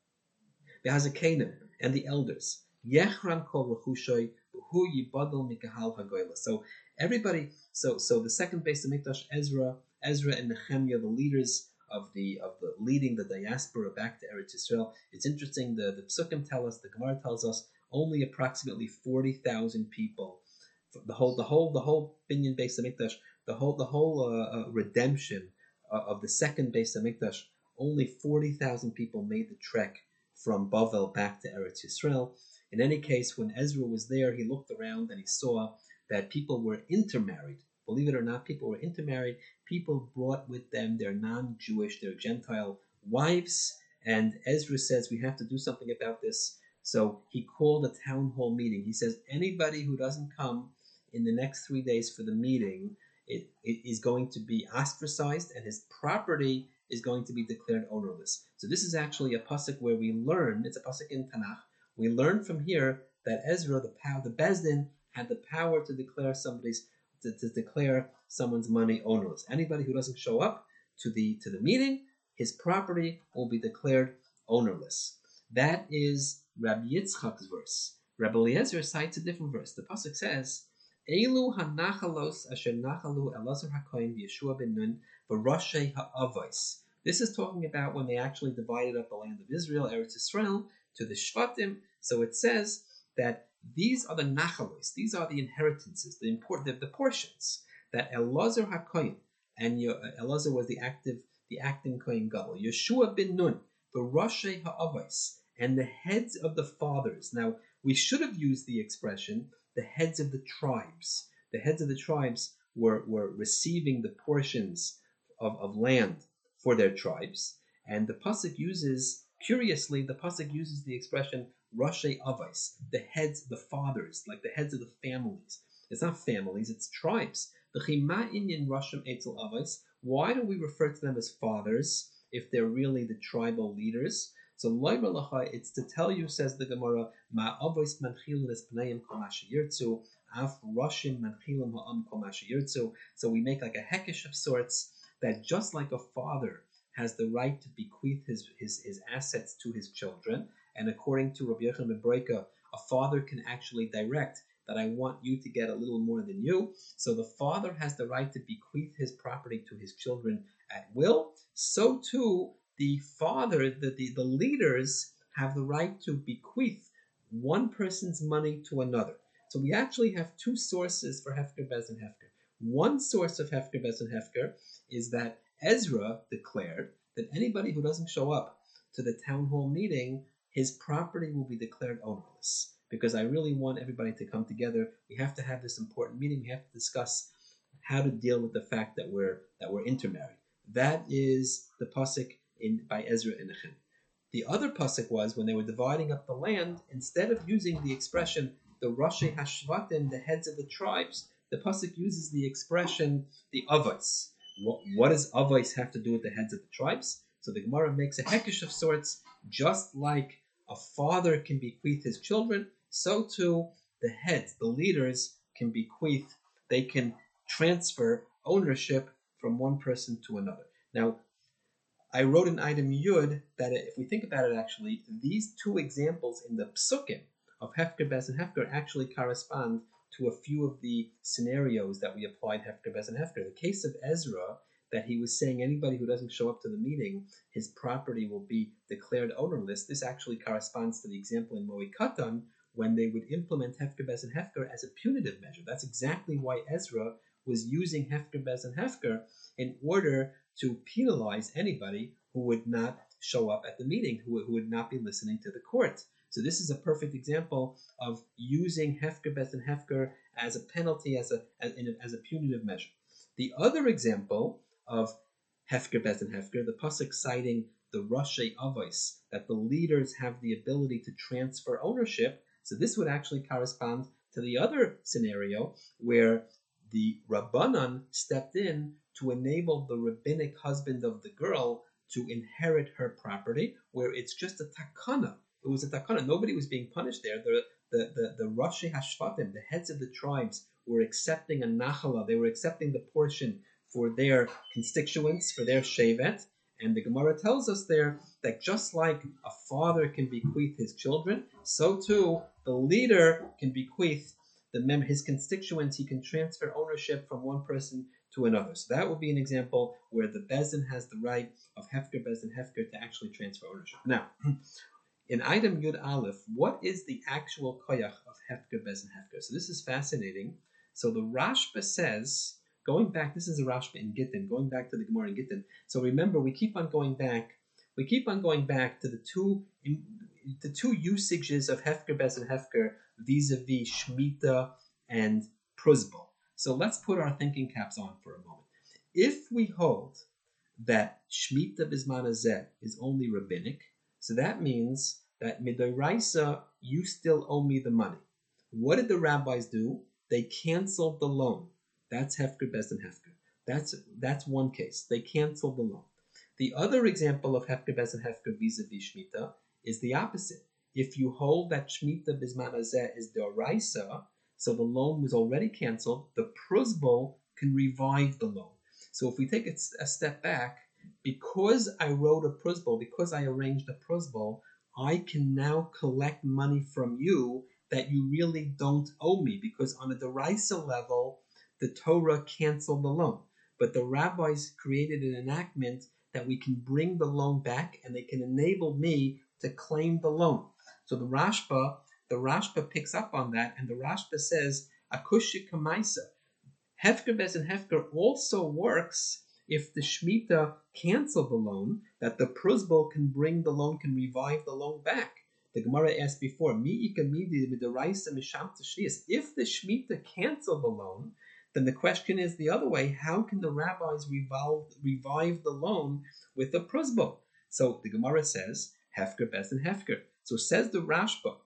Speaker 2: v'hazakenim, and the elders, yechran kol rechushay, v'hu yibadal mikahal hagoyla. So everybody, so so the second Beis Hamikdash, Ezra, Ezra and Nehemiah, the leaders of the of the leading the diaspora back to Eretz Yisrael. It's interesting. The the Psukim tell us, the Gemara tells us, only approximately forty thousand people. The whole the whole the whole Binyan Beis Hamikdash, the whole the whole uh, uh, redemption uh, of the second Beis Hamikdash, only forty thousand people made the trek from Bavel back to Eretz Yisrael. In any case, when Ezra was there, he looked around and he saw that people were intermarried. Believe it or not, people were intermarried. People brought with them their non-Jewish, their Gentile wives. And Ezra says, we have to do something about this. So he called a town hall meeting. He says, anybody who doesn't come in the next three days for the meeting, it, it is going to be ostracized, and his property is going to be declared ownerless. So this is actually a pasuk where we learn, it's a pasuk in Tanakh, we learn from here that Ezra, the power, the Bezdin, had the power to declare somebody's To, to declare someone's money ownerless. Anybody who doesn't show up to the to the meeting, his property will be declared ownerless. That is Rabbi Yitzchak's verse. Rabbi Eliezer cites a different verse. The pasuk says, "Elu hanachalos asher nachalu Elazar hakohen v'Yeshua ben Nun v'Roshei ha'avos." This is talking about when they actually divided up the land of Israel, Eretz Yisrael, to the Shvatim. So it says that these are the nachalos, these are the inheritances, the important, the, the portions that Elazar HaKohen, and uh, Elazar was the active, the acting Kohen Gadol, Yeshua ben Nun, the Roshei Ha'avos, and the heads of the fathers. Now, we should have used the expression, the heads of the tribes. The heads of the tribes were, were receiving the portions of, of land for their tribes, and the pasuk uses, curiously, the pasuk uses the expression Roshei Avos, the heads, the fathers, like the heads of the families. It's not families, it's tribes. Why do we refer to them as fathers if they're really the tribal leaders? So it's to tell you, says the Gemara, Ma avos manchilin es b'nayim kol ma sheyirtzu, af roshim manchilin ha'am kol ma sheyirtzu. So we make like a hekesh of sorts, that just like a father has the right to bequeath his, his, his assets to his children, and according to Rabbi Yochanan ben Breika, a father can actually direct that I want you to get a little more than you. So the father has the right to bequeath his property to his children at will. So too, the father, the, the, the leaders have the right to bequeath one person's money to another. So we actually have two sources for Hefker, Bez, and Hefker. One source of Hefker, Bez, and Hefker is that Ezra declared that anybody who doesn't show up to the town hall meeting, his property will be declared ownerless. Because I really want everybody to come together. We have to have this important meeting. We have to discuss how to deal with the fact that we're that we're intermarried. That is the pasuk in by Ezra and Nehemiah. The other pasuk was when they were dividing up the land. Instead of using the expression the Roshei Hashvatim, the heads of the tribes, the pasuk uses the expression the avos. What, what does avos have to do with the heads of the tribes? So the Gemara makes a hekesh of sorts, just like a father can bequeath his children, so too the heads, the leaders, can bequeath, they can transfer ownership from one person to another. Now, I wrote in item Yud that if we think about it actually, these two examples in the psukim of Hefker, Bez, and Hefker actually correspond to a few of the scenarios that we applied Hefker, Bez, and Hefker. The case of Ezra, that he was saying anybody who doesn't show up to the meeting, his property will be declared ownerless. This actually corresponds to the example in Moed Katan, when they would implement Hefker, Bez, and Hefker as a punitive measure. That's exactly why Ezra was using Hefker, Bez, and Hefker in order to penalize anybody who would not show up at the meeting, who, who would not be listening to the court. So this is a perfect example of using Hefker, Bez, and Hefker as a penalty, as a, as, as a punitive measure. The other example of Hefker, Bez, and Hefker, the pasuk citing the Roshei Avos, that the leaders have the ability to transfer ownership. So this would actually correspond to the other scenario where the Rabbanan stepped in to enable the rabbinic husband of the girl to inherit her property, where it's just a takana. It was a takana. Nobody was being punished there. The the the, the Roshei Hashvatim, the heads of the tribes, were accepting a nachala, they were accepting the portion for their constituents, for their shevet. And the Gemara tells us there that just like a father can bequeath his children, so too the leader can bequeath the mem- his constituents. He can transfer ownership from one person to another. So that would be an example where the Bezdin has the right of Hefker, Bezdin, Hefker to actually transfer ownership. Now, in item Yud Aleph, what is the actual koyach of Hefker, Bezdin, Hefker? So this is fascinating. So the Rashba says, going back, this is a Rashba in Gittin, going back to the Gemara in Gittin. So remember, we keep on going back, we keep on going back to the two the two usages of Hefker, Bezdin, Hefker vis-a-vis Shemitah and Pruzbul. So let's put our thinking caps on for a moment. If we hold that Shemitah Bizman Hazeh is only rabbinic, so that means that Midoraisa, you still owe me the money. What did the rabbis do? They canceled the loan. That's Hefker, Bezdin, Hefker. That's that's one case. They canceled the loan. The other example of Hefker, Bezdin, Hefker vis-a-vis Shemitah is the opposite. If you hold that Shemitah Bizman Hazeh is Doraisa, so the loan was already canceled, the Pruzbul can revive the loan. So if we take a, a step back, because I wrote a Pruzbul, because I arranged a Pruzbul, I can now collect money from you that you really don't owe me, because on a Doraisa level, the Torah canceled the loan. But the rabbis created an enactment that we can bring the loan back and they can enable me to claim the loan. So the Rashba, the Rashba picks up on that, and the Rashba says, Akushya Kamaisa. Hefker, Bezdin, Hefker also works if the Shemitah canceled the loan, that the Pruzbul can bring the loan, can revive the loan back. The Gemara asked before, Mi ikamidi midaraisa misham tashlias. If the Shemitah canceled the loan, then the question is the other way, how can the rabbis revive, revive the loan with a Pruzbul? So the Gemara says, Hefker, Bezdin, Hefker. So says the Rashba,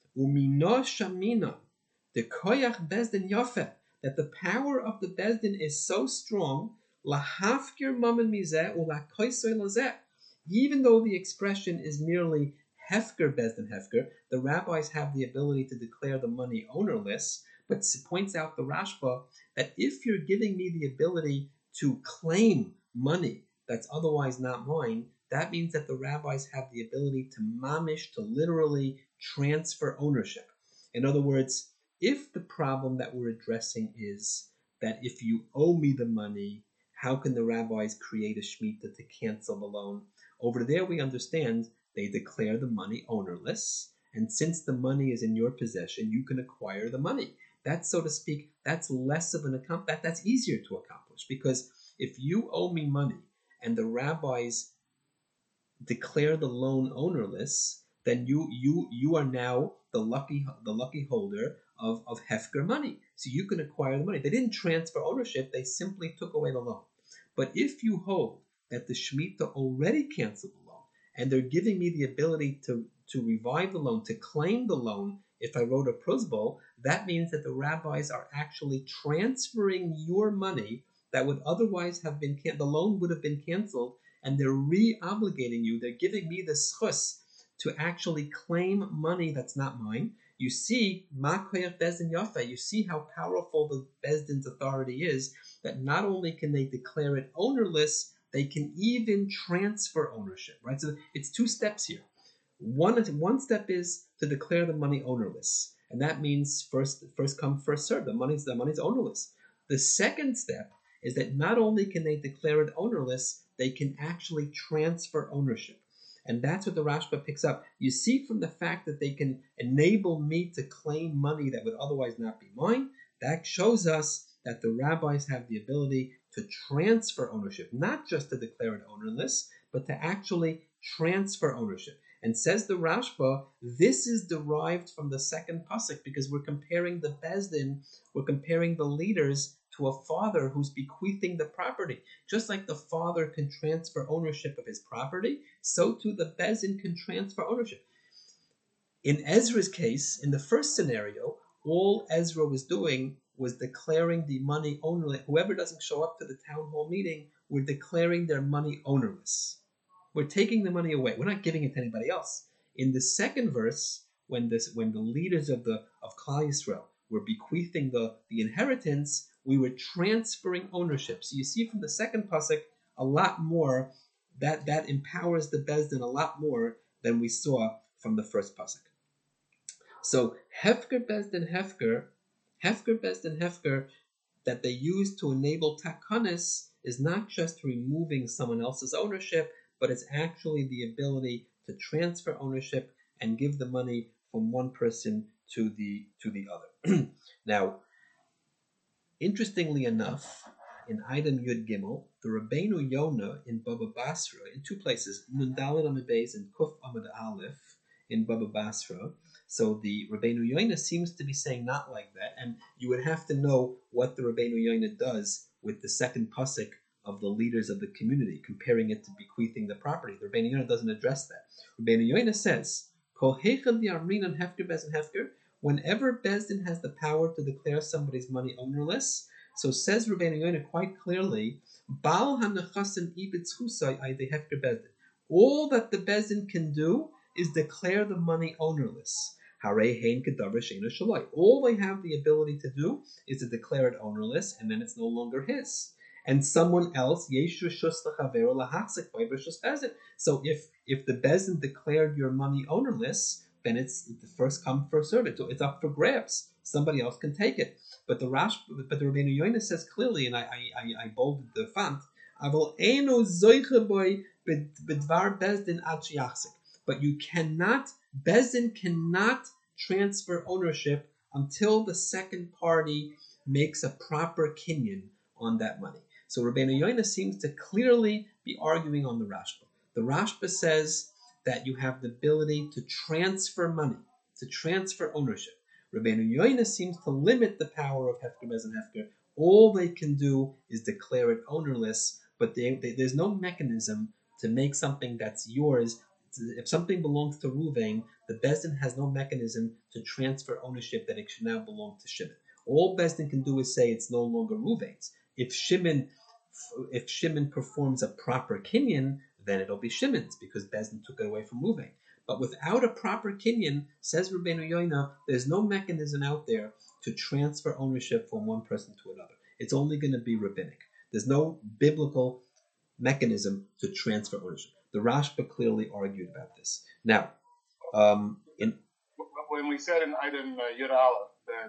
Speaker 2: Umino Shamina, the Koyach Bezdin Yafeh, that the power of the Bezdin is so strong, lahafkir mamen mizeh ula koisoy lazeh. Even though the expression is merely Hefker, Bezdin, Hefker, the rabbis have the ability to declare the money ownerless, but points out the Rashba that if you're giving me the ability to claim money that's otherwise not mine, that means that the rabbis have the ability to mamish, to literally transfer ownership. In other words, if the problem that we're addressing is that if you owe me the money, how can the rabbis create a Shemitah to cancel the loan? Over there we understand they declare the money ownerless, and since the money is in your possession, you can acquire the money. That's, so to speak, that's less of an account, that, that's easier to accomplish, because if you owe me money and the rabbis declare the loan ownerless, then you you you are now the lucky the lucky holder of, of Hefker money. So you can acquire the money. They didn't transfer ownership, they simply took away the loan. But if you hold that the Shemitah already canceled the loan, and they're giving me the ability to, to revive the loan, to claim the loan, if I wrote a Pruzbul, that means that the rabbis are actually transferring your money that would otherwise have been, can- the loan would have been canceled, and they're re-obligating you. They're giving me the schus to actually claim money that's not mine. You see, Ma Koyach Bezdin Yafa, you see how powerful the Bezdin's authority is, that not only can they declare it ownerless, they can even transfer ownership, right? So it's two steps here. One, one step is to declare the money ownerless, and that means first first come, first serve. The money's the money's ownerless. The second step is that not only can they declare it ownerless, they can actually transfer ownership. And that's what the Rashba picks up. You see from the fact that they can enable me to claim money that would otherwise not be mine, that shows us that the rabbis have the ability to transfer ownership, not just to declare it ownerless, but to actually transfer ownership. And says the Rashba, this is derived from the second pasuk, because we're comparing the Bezdin, we're comparing the leaders to a father who's bequeathing the property. Just like the father can transfer ownership of his property, so too the Bezdin can transfer ownership. In Ezra's case, in the first scenario, all Ezra was doing was declaring the money ownerless. Whoever doesn't show up to the town hall meeting, we're declaring their money ownerless. We're taking the money away. We're not giving it to anybody else. In the second verse, when this, when the leaders of the of Klal Yisrael, were bequeathing the, the inheritance, we were transferring ownership. So you see from the second pasuk a lot more, that, that empowers the Bezdin a lot more than we saw from the first pasuk. So Hefker Bezdin Hefker, Hefker Bezdin Hefker, that they use to enable takanis is not just removing someone else's ownership, but it's actually the ability to transfer ownership and give the money from one person to the to the other. Now, interestingly enough, in item Yud Gimel, the Rabbeinu Yonah in Baba Basra, in two places, Nun Daled Amud Beis and Kuf Amud Aleph in Baba Basra. So the Rabbeinu Yonah seems to be saying not like that, and you would have to know what the Rabbeinu Yonah does with the second pasuk of the leaders of the community, comparing it to bequeathing the property. The Rabbeinu Yonah doesn't address that. Rabbeinu Yonah says, Kol heichel di'amrin on hefker bezdin hefker, whenever Bezdin has the power to declare somebody's money ownerless, so says Rabbeinu Yonah quite clearly, Bal hanachasim ibitz husay ayde hefker Bezdin. All that the Bezdin can do is declare the money ownerless. All they have the ability to do is to declare it ownerless, and then it's no longer his. And someone else, so if if the Bezdin declared your money ownerless, then it's the first come, first served. It's up for grabs. Somebody else can take it. But the Rash, but the Rabbeinu Yonah says clearly, and I I, I bolded the font, but you cannot, Bezdin cannot transfer ownership until the second party makes a proper kinyan on that money. So Rabbeinu Yonah seems to clearly be arguing on the Rashba. The Rashba says that you have the ability to transfer money, to transfer ownership. Rabbeinu Yonah seems to limit the power of Hefker Bezdin Hefker. All they can do is declare it ownerless, but they, they, there's no mechanism to make something that's yours. If something belongs to Ruvain, the Bezdin has no mechanism to transfer ownership that it should now belong to Shimon. All Bezdin can do is say it's no longer Ruvain's. If Shimon, if Shimon performs a proper kinyan, then it'll be Shimon's because Bezdin took it away from Ruvain. But without a proper kinyan, says Rabbeinu Yonah, there's no mechanism out there to transfer ownership from one person to another. It's only going to be rabbinic. There's no biblical mechanism to transfer ownership. The Rashba clearly argued about this. Now, um, in
Speaker 3: when we said in item uh, Yud Aleph that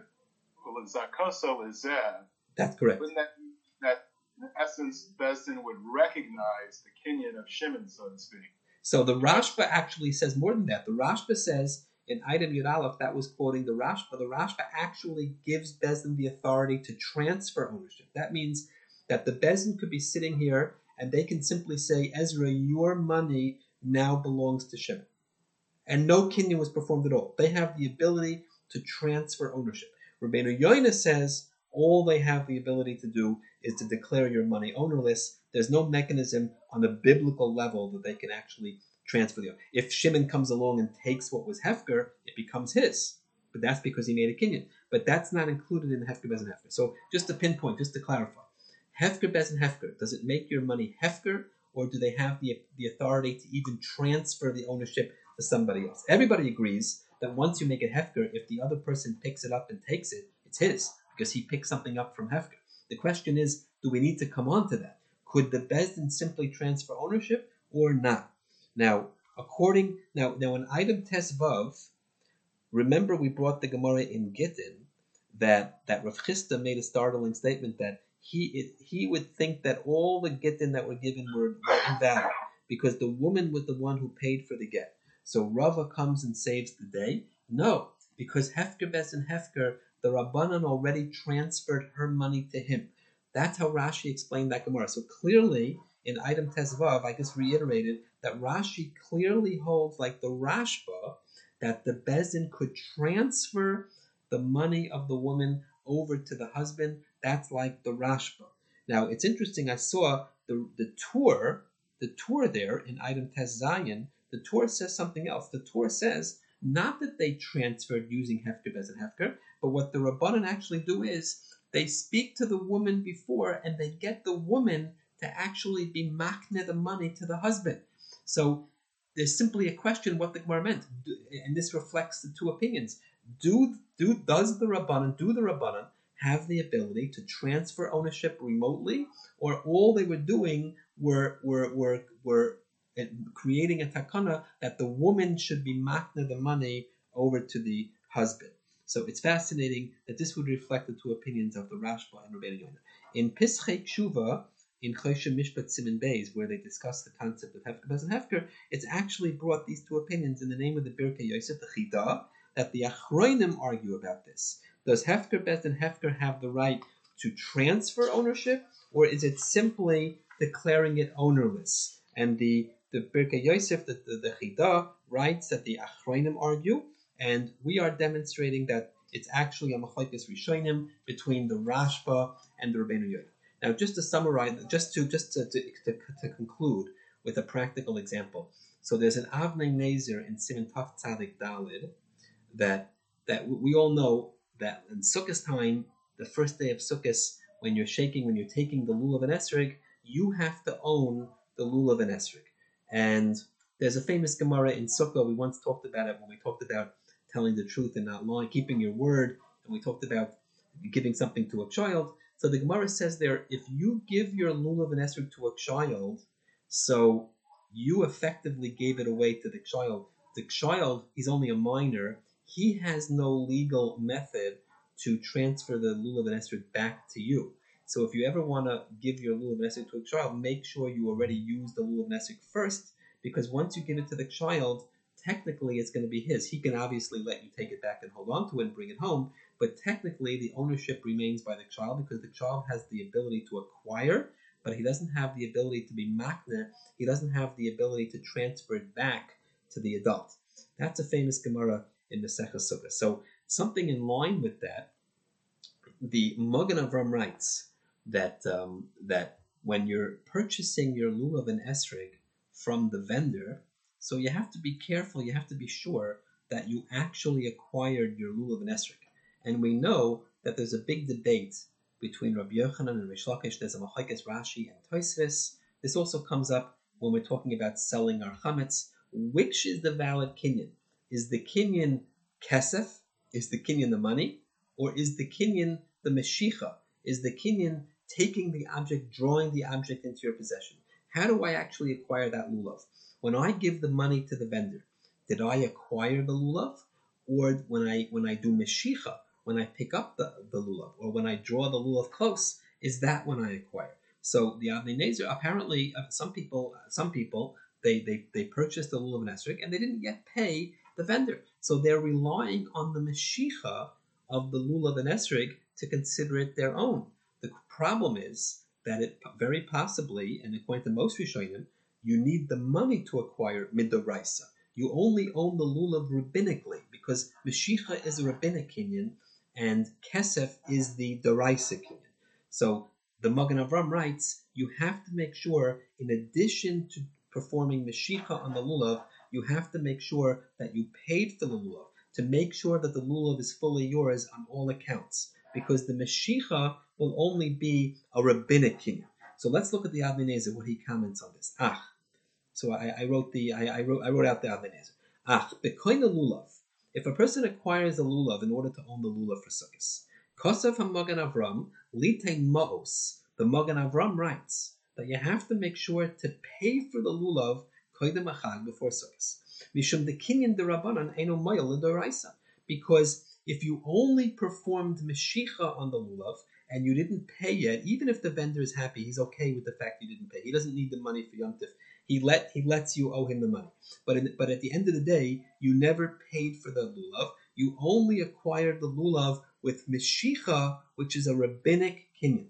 Speaker 3: Zakoso is Zeh,
Speaker 2: that's correct.
Speaker 3: Wouldn't that that in essence Bezdin would recognize the kinyan of Shimon, so to speak?
Speaker 2: So the Rashba actually says more than that. The Rashba says in item Yud Aleph, that was quoting the Rashba. The Rashba actually gives Bezdin the authority to transfer ownership. That means that the Bezdin could be sitting here and they can simply say, Ezra, your money now belongs to Shimon. And no kinyan was performed at all. They have the ability to transfer ownership. Rabbeinu Yonah says all they have the ability to do is to declare your money ownerless. There's no mechanism on the biblical level that they can actually transfer the ownership. If Shimon comes along and takes what was Hefker, it becomes his. But that's because he made a kinyan. But that's not included in the Hefker Bezdin Hefker. So just to pinpoint, just to clarify, Hefker Bezdin Hefker, does it make your money Hefker, or do they have the, the authority to even transfer the ownership to somebody else? Everybody agrees that once you make it Hefker, if the other person picks it up and takes it, it's his, because he picked something up from Hefker. The question is, do we need to come on to that? Could the Bezdin simply transfer ownership or not? Now, according, now, now in item Tesvav, remember we brought the Gemara in Gittin, that, that Rav Chisda made a startling statement that He it, he would think that all the gittin that were given were, were invalid because the woman was the one who paid for the get. So Rava comes and saves the day. No, because Hefker Bezdin Hefker, the Rabbanan already transferred her money to him. That's how Rashi explained that Gemara. So clearly, in item Tesvav, I just reiterated that Rashi clearly holds, like the Rashba, that the Bezdin could transfer the money of the woman over to the husband. That's like the Rashba. Now, it's interesting, I saw the the tour, the tour there in item Tes Zayin, the tour says something else. The tour says, not that they transferred using Hefker Bezdin Hefker, but what the Rabbanan actually do is, they speak to the woman before, and they get the woman to actually be makne the money to the husband. So, there's simply a question what the Gemara meant. And this reflects the two opinions. Do do does the Rabbanan do the Rabbanan have the ability to transfer ownership remotely, or all they were doing were were were were creating a takana that the woman should be makna the money over to the husband? So it's fascinating that this would reflect the two opinions of the Rashba and Rabbeinu Yonah. In Pischei Tshuva, in Choshen Mishpat Siman Beis, where they discuss the concept of Hefker Bez and Hefker, it's actually brought these two opinions in the name of the Birkei Yosef, the Chida, that the Achroinim argue about this. Does Hefker Bez and Hefker have the right to transfer ownership, or is it simply declaring it ownerless? And the, the Birkei Yosef, the, the, the Chida, writes that the Achroinim argue, and we are demonstrating that it's actually a Machlokes Rishonim between the Rashba and the Rabbeinu Yonah. Now, just to summarize, just to just to, to, to, to conclude with a practical example. So there's an Avnei Nezer in Siman Taf Tzadik Dalid that that we all know that in Sukkot time, the first day of Sukkot, when you're shaking, when you're taking the lulav and esrog, you have to own the lulav and esrog. And there's a famous Gemara in Sukkah. We once talked about it when we talked about telling the truth and not lying, keeping your word, and we talked about giving something to a child. So the Gemara says there, if you give your lulav and esrog to a child, so you effectively gave it away to the child. The child is only a minor. He has no legal method to transfer the lulav and esrog back to you. So if you ever want to give your lulav and esrog to a child, make sure you already use the lulav and esrog first, because once you give it to the child, technically it's going to be his. He can obviously let you take it back and hold on to it and bring it home, but technically the ownership remains by the child, because the child has the ability to acquire, but he doesn't have the ability to be makneh. He doesn't have the ability to transfer it back to the adult. That's a famous Gemara in Maseches Sukkah. So something in line with that, the Magen Avram writes that um, that when you're purchasing your lulav and esrog from the vendor, so you have to be careful, you have to be sure that you actually acquired your lulav and esrog. And we know that there's a big debate between Rabbi Yochanan and Rish Lakish. There's a Machlokes Rashi and Tosfos. This also comes up when we're talking about selling our chametz. Which is the valid kinyan? Is the kinyan kesef? Is the kinyan the money? Or is the kinyan the meshicha? Is the kinyan taking the object, drawing the object into your possession? How do I actually acquire that lulav? When I give the money to the vendor, did I acquire the lulav? Or when I when I do meshicha, when I pick up the, the lulav, or when I draw the lulav close, is that when I acquire? So the Avnei Nezer, apparently, uh, some people, uh, some people, they, they, they purchased the lulav and esrog, and they didn't yet pay the vendor. So they're relying on the meshicha of the lulav and esrog to consider it their own. The problem is that it very possibly, and according to most Rishonim, you need the money to acquire midoraisa. You only own the lulav rabbinically, because meshicha is a rabbinic kinyan, and kesef is the doraisa kinyan. So the Magen Avram writes, you have to make sure, in addition to performing meshicha on the lulav, you have to make sure that you paid for the lulav, to make sure that the lulav is fully yours on all accounts, because the meshicha will only be a rabbinic kinyan. So let's look at the Avnei Nezer, what he comments on this. Ah, so I, I wrote the I, I wrote I wrote out the Avnei Nezer. Ah, bekoin lulav. If a person acquires a lulav in order to own the lulav for sukkos, kosav haMagen Avram litein maos. The Magen Avram writes that you have to make sure to pay for the lulav koydem achag before sukkos. Mishum the kinyan derabanan eino moyel l'doraisa. Because if you only performed meshicha on the lulav and you didn't pay yet, even if the vendor is happy, he's okay with the fact you didn't pay. He doesn't need the money for Yom Tif. He let he lets you owe him the money. But in, but at the end of the day, you never paid for the lulav. You only acquired the lulav with meshicha, which is a rabbinic kinyan.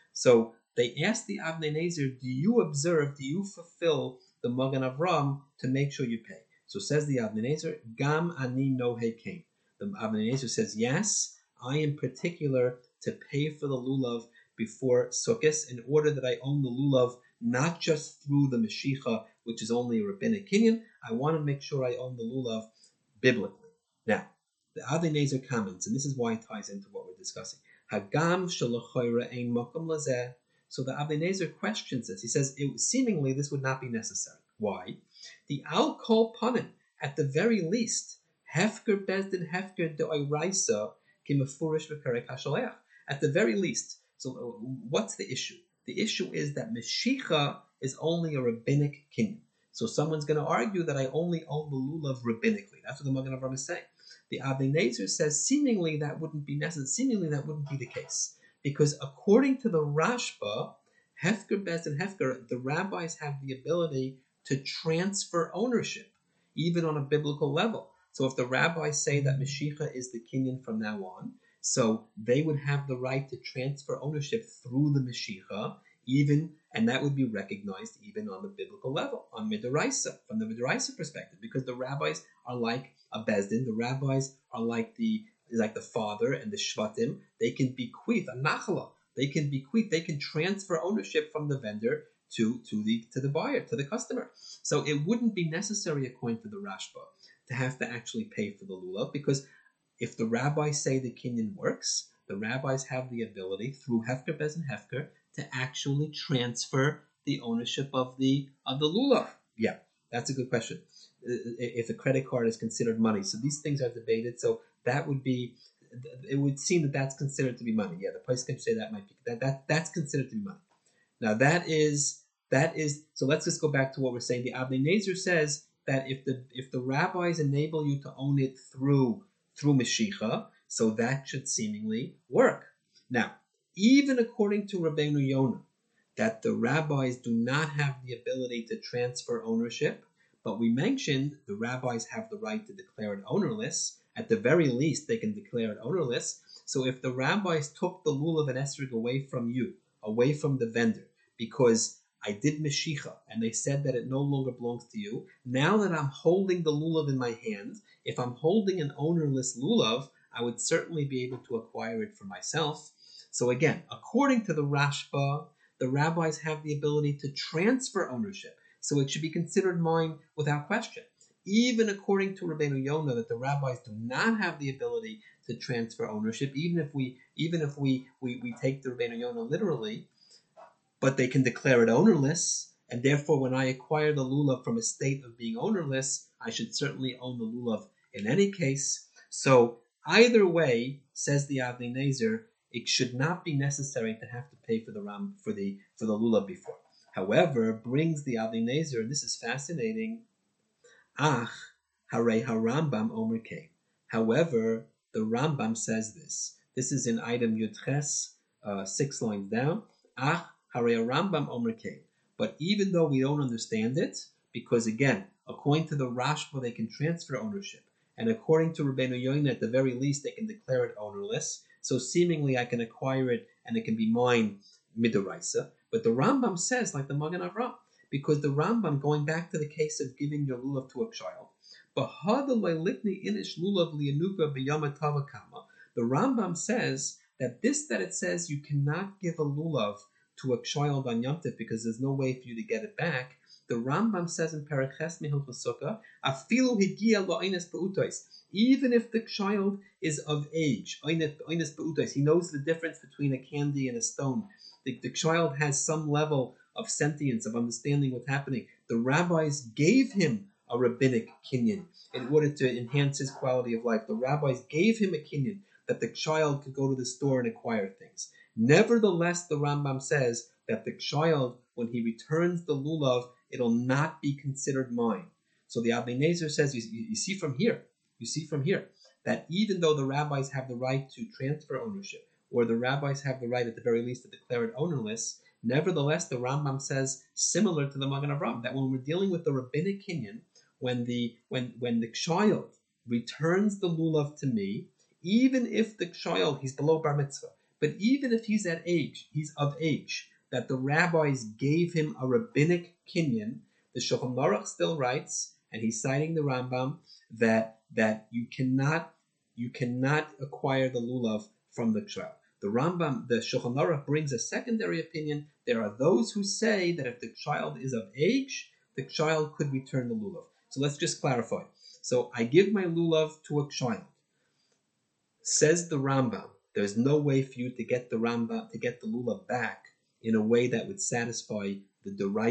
Speaker 2: So they asked the Avnei Nezer, do you observe, do you fulfill the Magen Avram to make sure you pay? So says the Avnei Nezer, Gam ani nohe kain. The Avnei Nezer says, yes, I in particular to pay for the lulav before Sukkot, in order that I own the lulav not just through the meshicha, which is only a rabbinic kinyan. I want to make sure I own the lulav biblically. Now, the Avnei Nezer comments, and this is why it ties into what we're discussing. Hagam shelachoyra ein makom lazeh. So the Avnei Nezer questions this. He says, it, seemingly this would not be necessary. Why? The al kol panim, at the very least, Hefker bezdin hefker de'oraisa kimafurish v'perek hashaleach. At the very least, so what's the issue? The issue is that Meshicha is only a rabbinic kinyan. So someone's going to argue that I only own the lulav rabbinically. That's what the Magen Avraham is saying. The Avnei Nezer says seemingly that wouldn't be necessary. Seemingly that wouldn't be the case, because according to the Rashba, Hefker Bezdin Hefker, the rabbis have the ability to transfer ownership, even on a biblical level. So if the rabbis say that Meshicha is the kinyan from now on, so they would have the right to transfer ownership through the Meshicha, even, and that would be recognized even on the biblical level, on Midoraisa, from the Midoraisa perspective, because the rabbis are like a Bezdin, the rabbis are like the like the father and the Shvatim. They can bequeath a nachala. They can bequeath. They can transfer ownership from the vendor to to the to the buyer, to the customer. So it wouldn't be necessary, according to the Rashba, to have to actually pay for the lulav, because if the rabbis say the kinyan works, the rabbis have the ability through Hefker Bezdin Hefker to actually transfer the ownership of the of the lulav. Yeah, that's a good question. If a credit card is considered money, so these things are debated. So that would be, it would seem that that's considered to be money. Yeah, the price can say that might be that that that's considered to be money. Now that is that is so. Let's just go back to what we're saying. The Avnei Nezer says that if the if the rabbis enable you to own it through through Meshicha, so that should seemingly work. Now, even according to Rabbeinu Yonah, that the rabbis do not have the ability to transfer ownership, but we mentioned the rabbis have the right to declare it ownerless. At the very least, they can declare it ownerless. So if the rabbis took the lulav and esrog away from you, away from the vendor, because I did Meshicha, and they said that it no longer belongs to you, now that I'm holding the lulav in my hand, if I'm holding an ownerless lulav, I would certainly be able to acquire it for myself. So again, according to the Rashba, the rabbis have the ability to transfer ownership, so it should be considered mine without question. Even according to Rabbeinu Yonah, that the rabbis do not have the ability to transfer ownership, even if we even if we, we, we take the Rabbeinu Yonah literally, but they can declare it ownerless, and therefore when I acquire the lulav from a state of being ownerless, I should certainly own the lulav in any case. So either way, says the Avnei Nezer, it should not be necessary to have to pay for the ram for the for the lulav before. However, brings the Avnei Nezer, and this is fascinating. Ach, harei harambam omer kei. However, the Rambam says this. This is in item Yudches, uh, six lines down. Ach, harei harambam omer kei. But even though we don't understand it, because again, according to the Rashba, they can transfer ownership, and according to Rabbeinu Yonah, at the very least, they can declare it ownerless. So seemingly, I can acquire it, and it can be mine midoraisa. But the Rambam says, like the Magen Avraham, because the Rambam, going back to the case of giving your lulav to a child, the Rambam says that this, that it says you cannot give a lulav to a child on Yom Tov because there's no way for you to get it back. The Rambam says in Paraches Mehilchos Sukkah, afilu higia lo'ines ba'utos, even if the child is of age, oines ba'utos, he knows the difference between a candy and a stone. The, the child has some level of sentience, of understanding what's happening. The rabbis gave him a rabbinic kinyan in order to enhance his quality of life. The rabbis gave him a kinyan that the child could go to the store and acquire things. Nevertheless, the Rambam says that the child, when he returns the lulav, it'll not be considered mine. So the Avnei Nezer says, you, you, you see from here, you see from here, that even though the rabbis have the right to transfer ownership, or the rabbis have the right at the very least to declare it ownerless, nevertheless, the Rambam says, similar to the Magen Avraham, that when we're dealing with the rabbinic kinyan, when the when when the child returns the lulav to me, even if the child, he's below bar mitzvah, but even if he's at age, he's of age, that the rabbis gave him a rabbinic kinyan, the Shulchan Aruch still writes, and he's citing the Rambam, that that you cannot you cannot acquire the lulav from the child. The Rambam, the Shulchan Aruch brings a secondary opinion. There are those who say that if the child is of age, the child could return the lulav. So let's just clarify. So I give my lulav to a child. Says the Rambam, there's no way for you to get the Rambam to get the lulav back in a way that would satisfy the deraisa.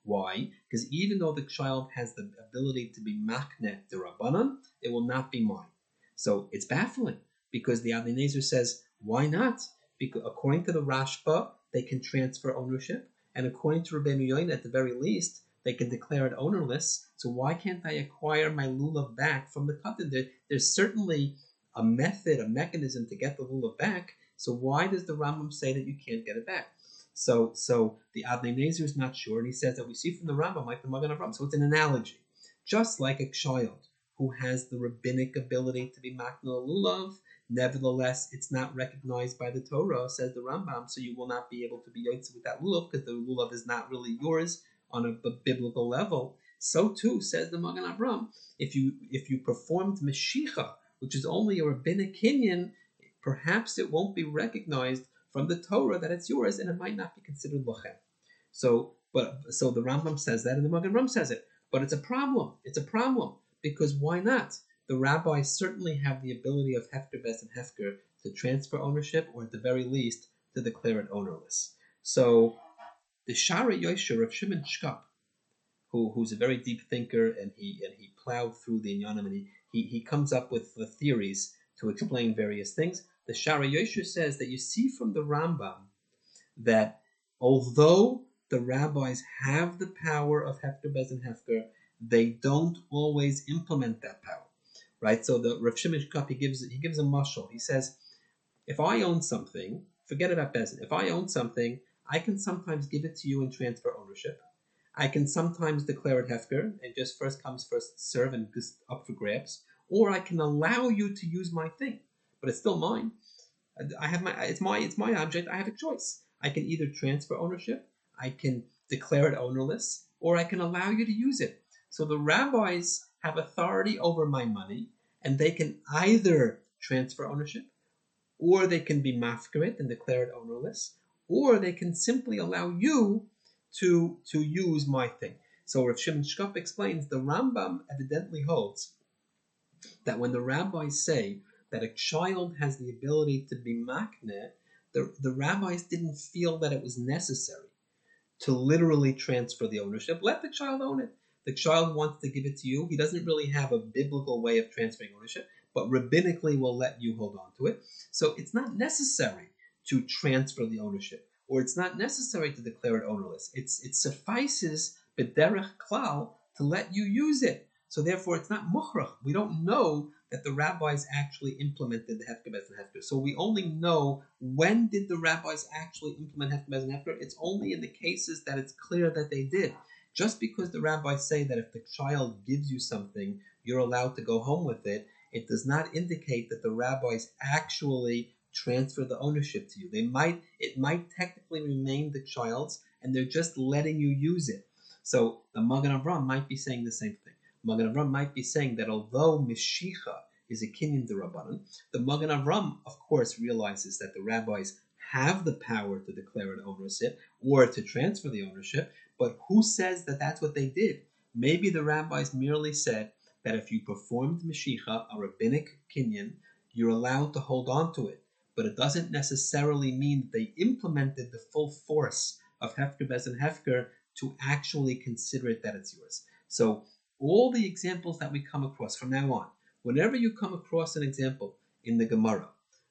Speaker 2: Why? Because even though the child has the ability to be makne the Rabbanan, it will not be mine. So it's baffling because the Adnei Nezer says, why not? Because according to the Rashba, they can transfer ownership, and according to Rabbeinu Yoin, at the very least, they can declare it ownerless. So why can't I acquire my lulav back from the katan? There, there's certainly a method, a mechanism to get the lulav back. So why does the Rambam say that you can't get it back? So, so the Adnei Nezer is not sure, and he says that we see from the Rambam like the Magen Avraham. So it's an analogy, just like a child who has the rabbinic ability to be makna lulav. Nevertheless, it's not recognized by the Torah, says the Rambam. So you will not be able to be yotze with that lulav because the lulav is not really yours on a biblical level. So too says the Magen Avraham. If you if you performed meshicha, which is only a rabbinic kinyan, perhaps it won't be recognized from the Torah that it's yours, and it might not be considered lochem. So, but so the Rambam says that, and the Magen Avraham says it. But it's a problem. It's a problem because why not? The rabbis certainly have the ability of hefker bes and hefker to transfer ownership, or at the very least to declare it ownerless. So the Shara Yosher of Shimon Shkop, who who's a very deep thinker, and he and he plowed through the Inyanim, and he, he he comes up with the theories to explain various things. The Shara Yosher says that you see from the Rambam that although the rabbis have the power of hefker bez and hefker, they don't always implement that power, right? So the Rav Shimon Shkop, he gives he gives a mashal. He says, if I own something, forget about bezin. If I own something, I can sometimes give it to you and transfer ownership. I can sometimes declare it hefker, and just first comes first serve and just up for grabs. Or I can allow you to use my thing, but it's still mine. I have my it's my it's my object. I have a choice. I can either transfer ownership, I can declare it ownerless, or I can allow you to use it. So the rabbis have authority over my money, and they can either transfer ownership, or they can be mafker it and declare it ownerless, or they can simply allow you to to use my thing. So Rav Shimon Shkop explains the Rambam evidently holds that when the rabbis say that a child has the ability to be makne, the, the rabbis didn't feel that it was necessary to literally transfer the ownership. Let the child own it. The child wants to give it to you. He doesn't really have a biblical way of transferring ownership, but rabbinically will let you hold on to it. So it's not necessary to transfer the ownership, or it's not necessary to declare it ownerless. It's it suffices b'derech klal to let you use it. So therefore, it's not mukhrach. We don't know that the rabbis actually implemented the hefker bez and hefker. So we only know when did the rabbis actually implement hefker bez and hefker. It's only in the cases that it's clear that they did. Just because the rabbis say that if the child gives you something, you're allowed to go home with it, it does not indicate that the rabbis actually transfer the ownership to you. They might, it might technically remain the child's, and they're just letting you use it. So the Magen Avraham might be saying the same thing. Magen Avraham might be saying that although Meshicha is a kinyan d'Rabbanan, the Magen Avraham, of course, realizes that the rabbis have the power to declare an ownership or to transfer the ownership, but who says that that's what they did? Maybe the rabbis merely said that if you performed Meshicha, a rabbinic kinyan, you're allowed to hold on to it, but it doesn't necessarily mean that they implemented the full force of Hefker Bez and Hefker to actually consider it that it's yours. So all the examples that we come across from now on, whenever you come across an example in the Gemara,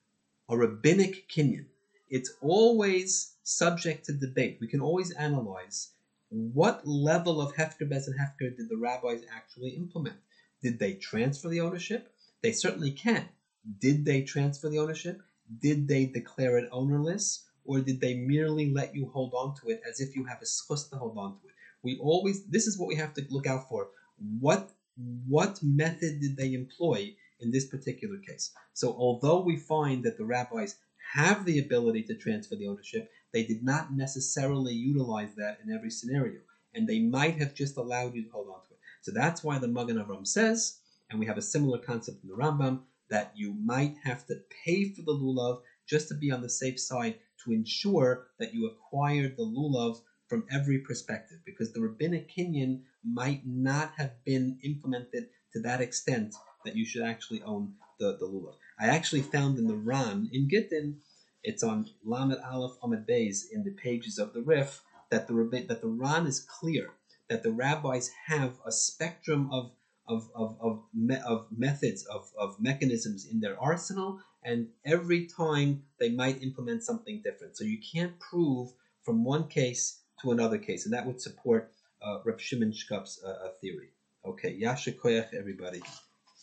Speaker 2: a rabbinic kinyan, it's always subject to debate. We can always analyze what level of Hefker Bez and Hefker did the rabbis actually implement. Did they transfer the ownership? They certainly can. Did they transfer the ownership? Did they declare it ownerless? Or did they merely let you hold on to it as if you have a schus to hold on to it? We always, this is what we have to look out for. What what method did they employ in this particular case? So although we find that the rabbis have the ability to transfer the ownership, they did not necessarily utilize that in every scenario. And they might have just allowed you to hold on to it. So that's why the Magen Avraham says, and we have a similar concept in the Rambam, that you might have to pay for the lulav just to be on the safe side to ensure that you acquired the lulav from every perspective, because the rabbinic kinyan might not have been implemented to that extent that you should actually own the, the lulav. I actually found in the Ran, in Gittin, it's on Lamed Aleph Amud Beis in the pages of the Rif, that the that the Ran is clear that the rabbis have a spectrum of of of of, me, of methods of, of mechanisms in their arsenal, and every time they might implement something different. So you can't prove from one case to another case, and that would support uh, Reb Shimon Shkop's uh, theory. Okay, Yasher Koyach, everybody.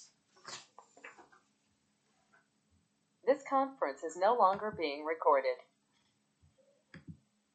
Speaker 1: This conference is no longer being recorded.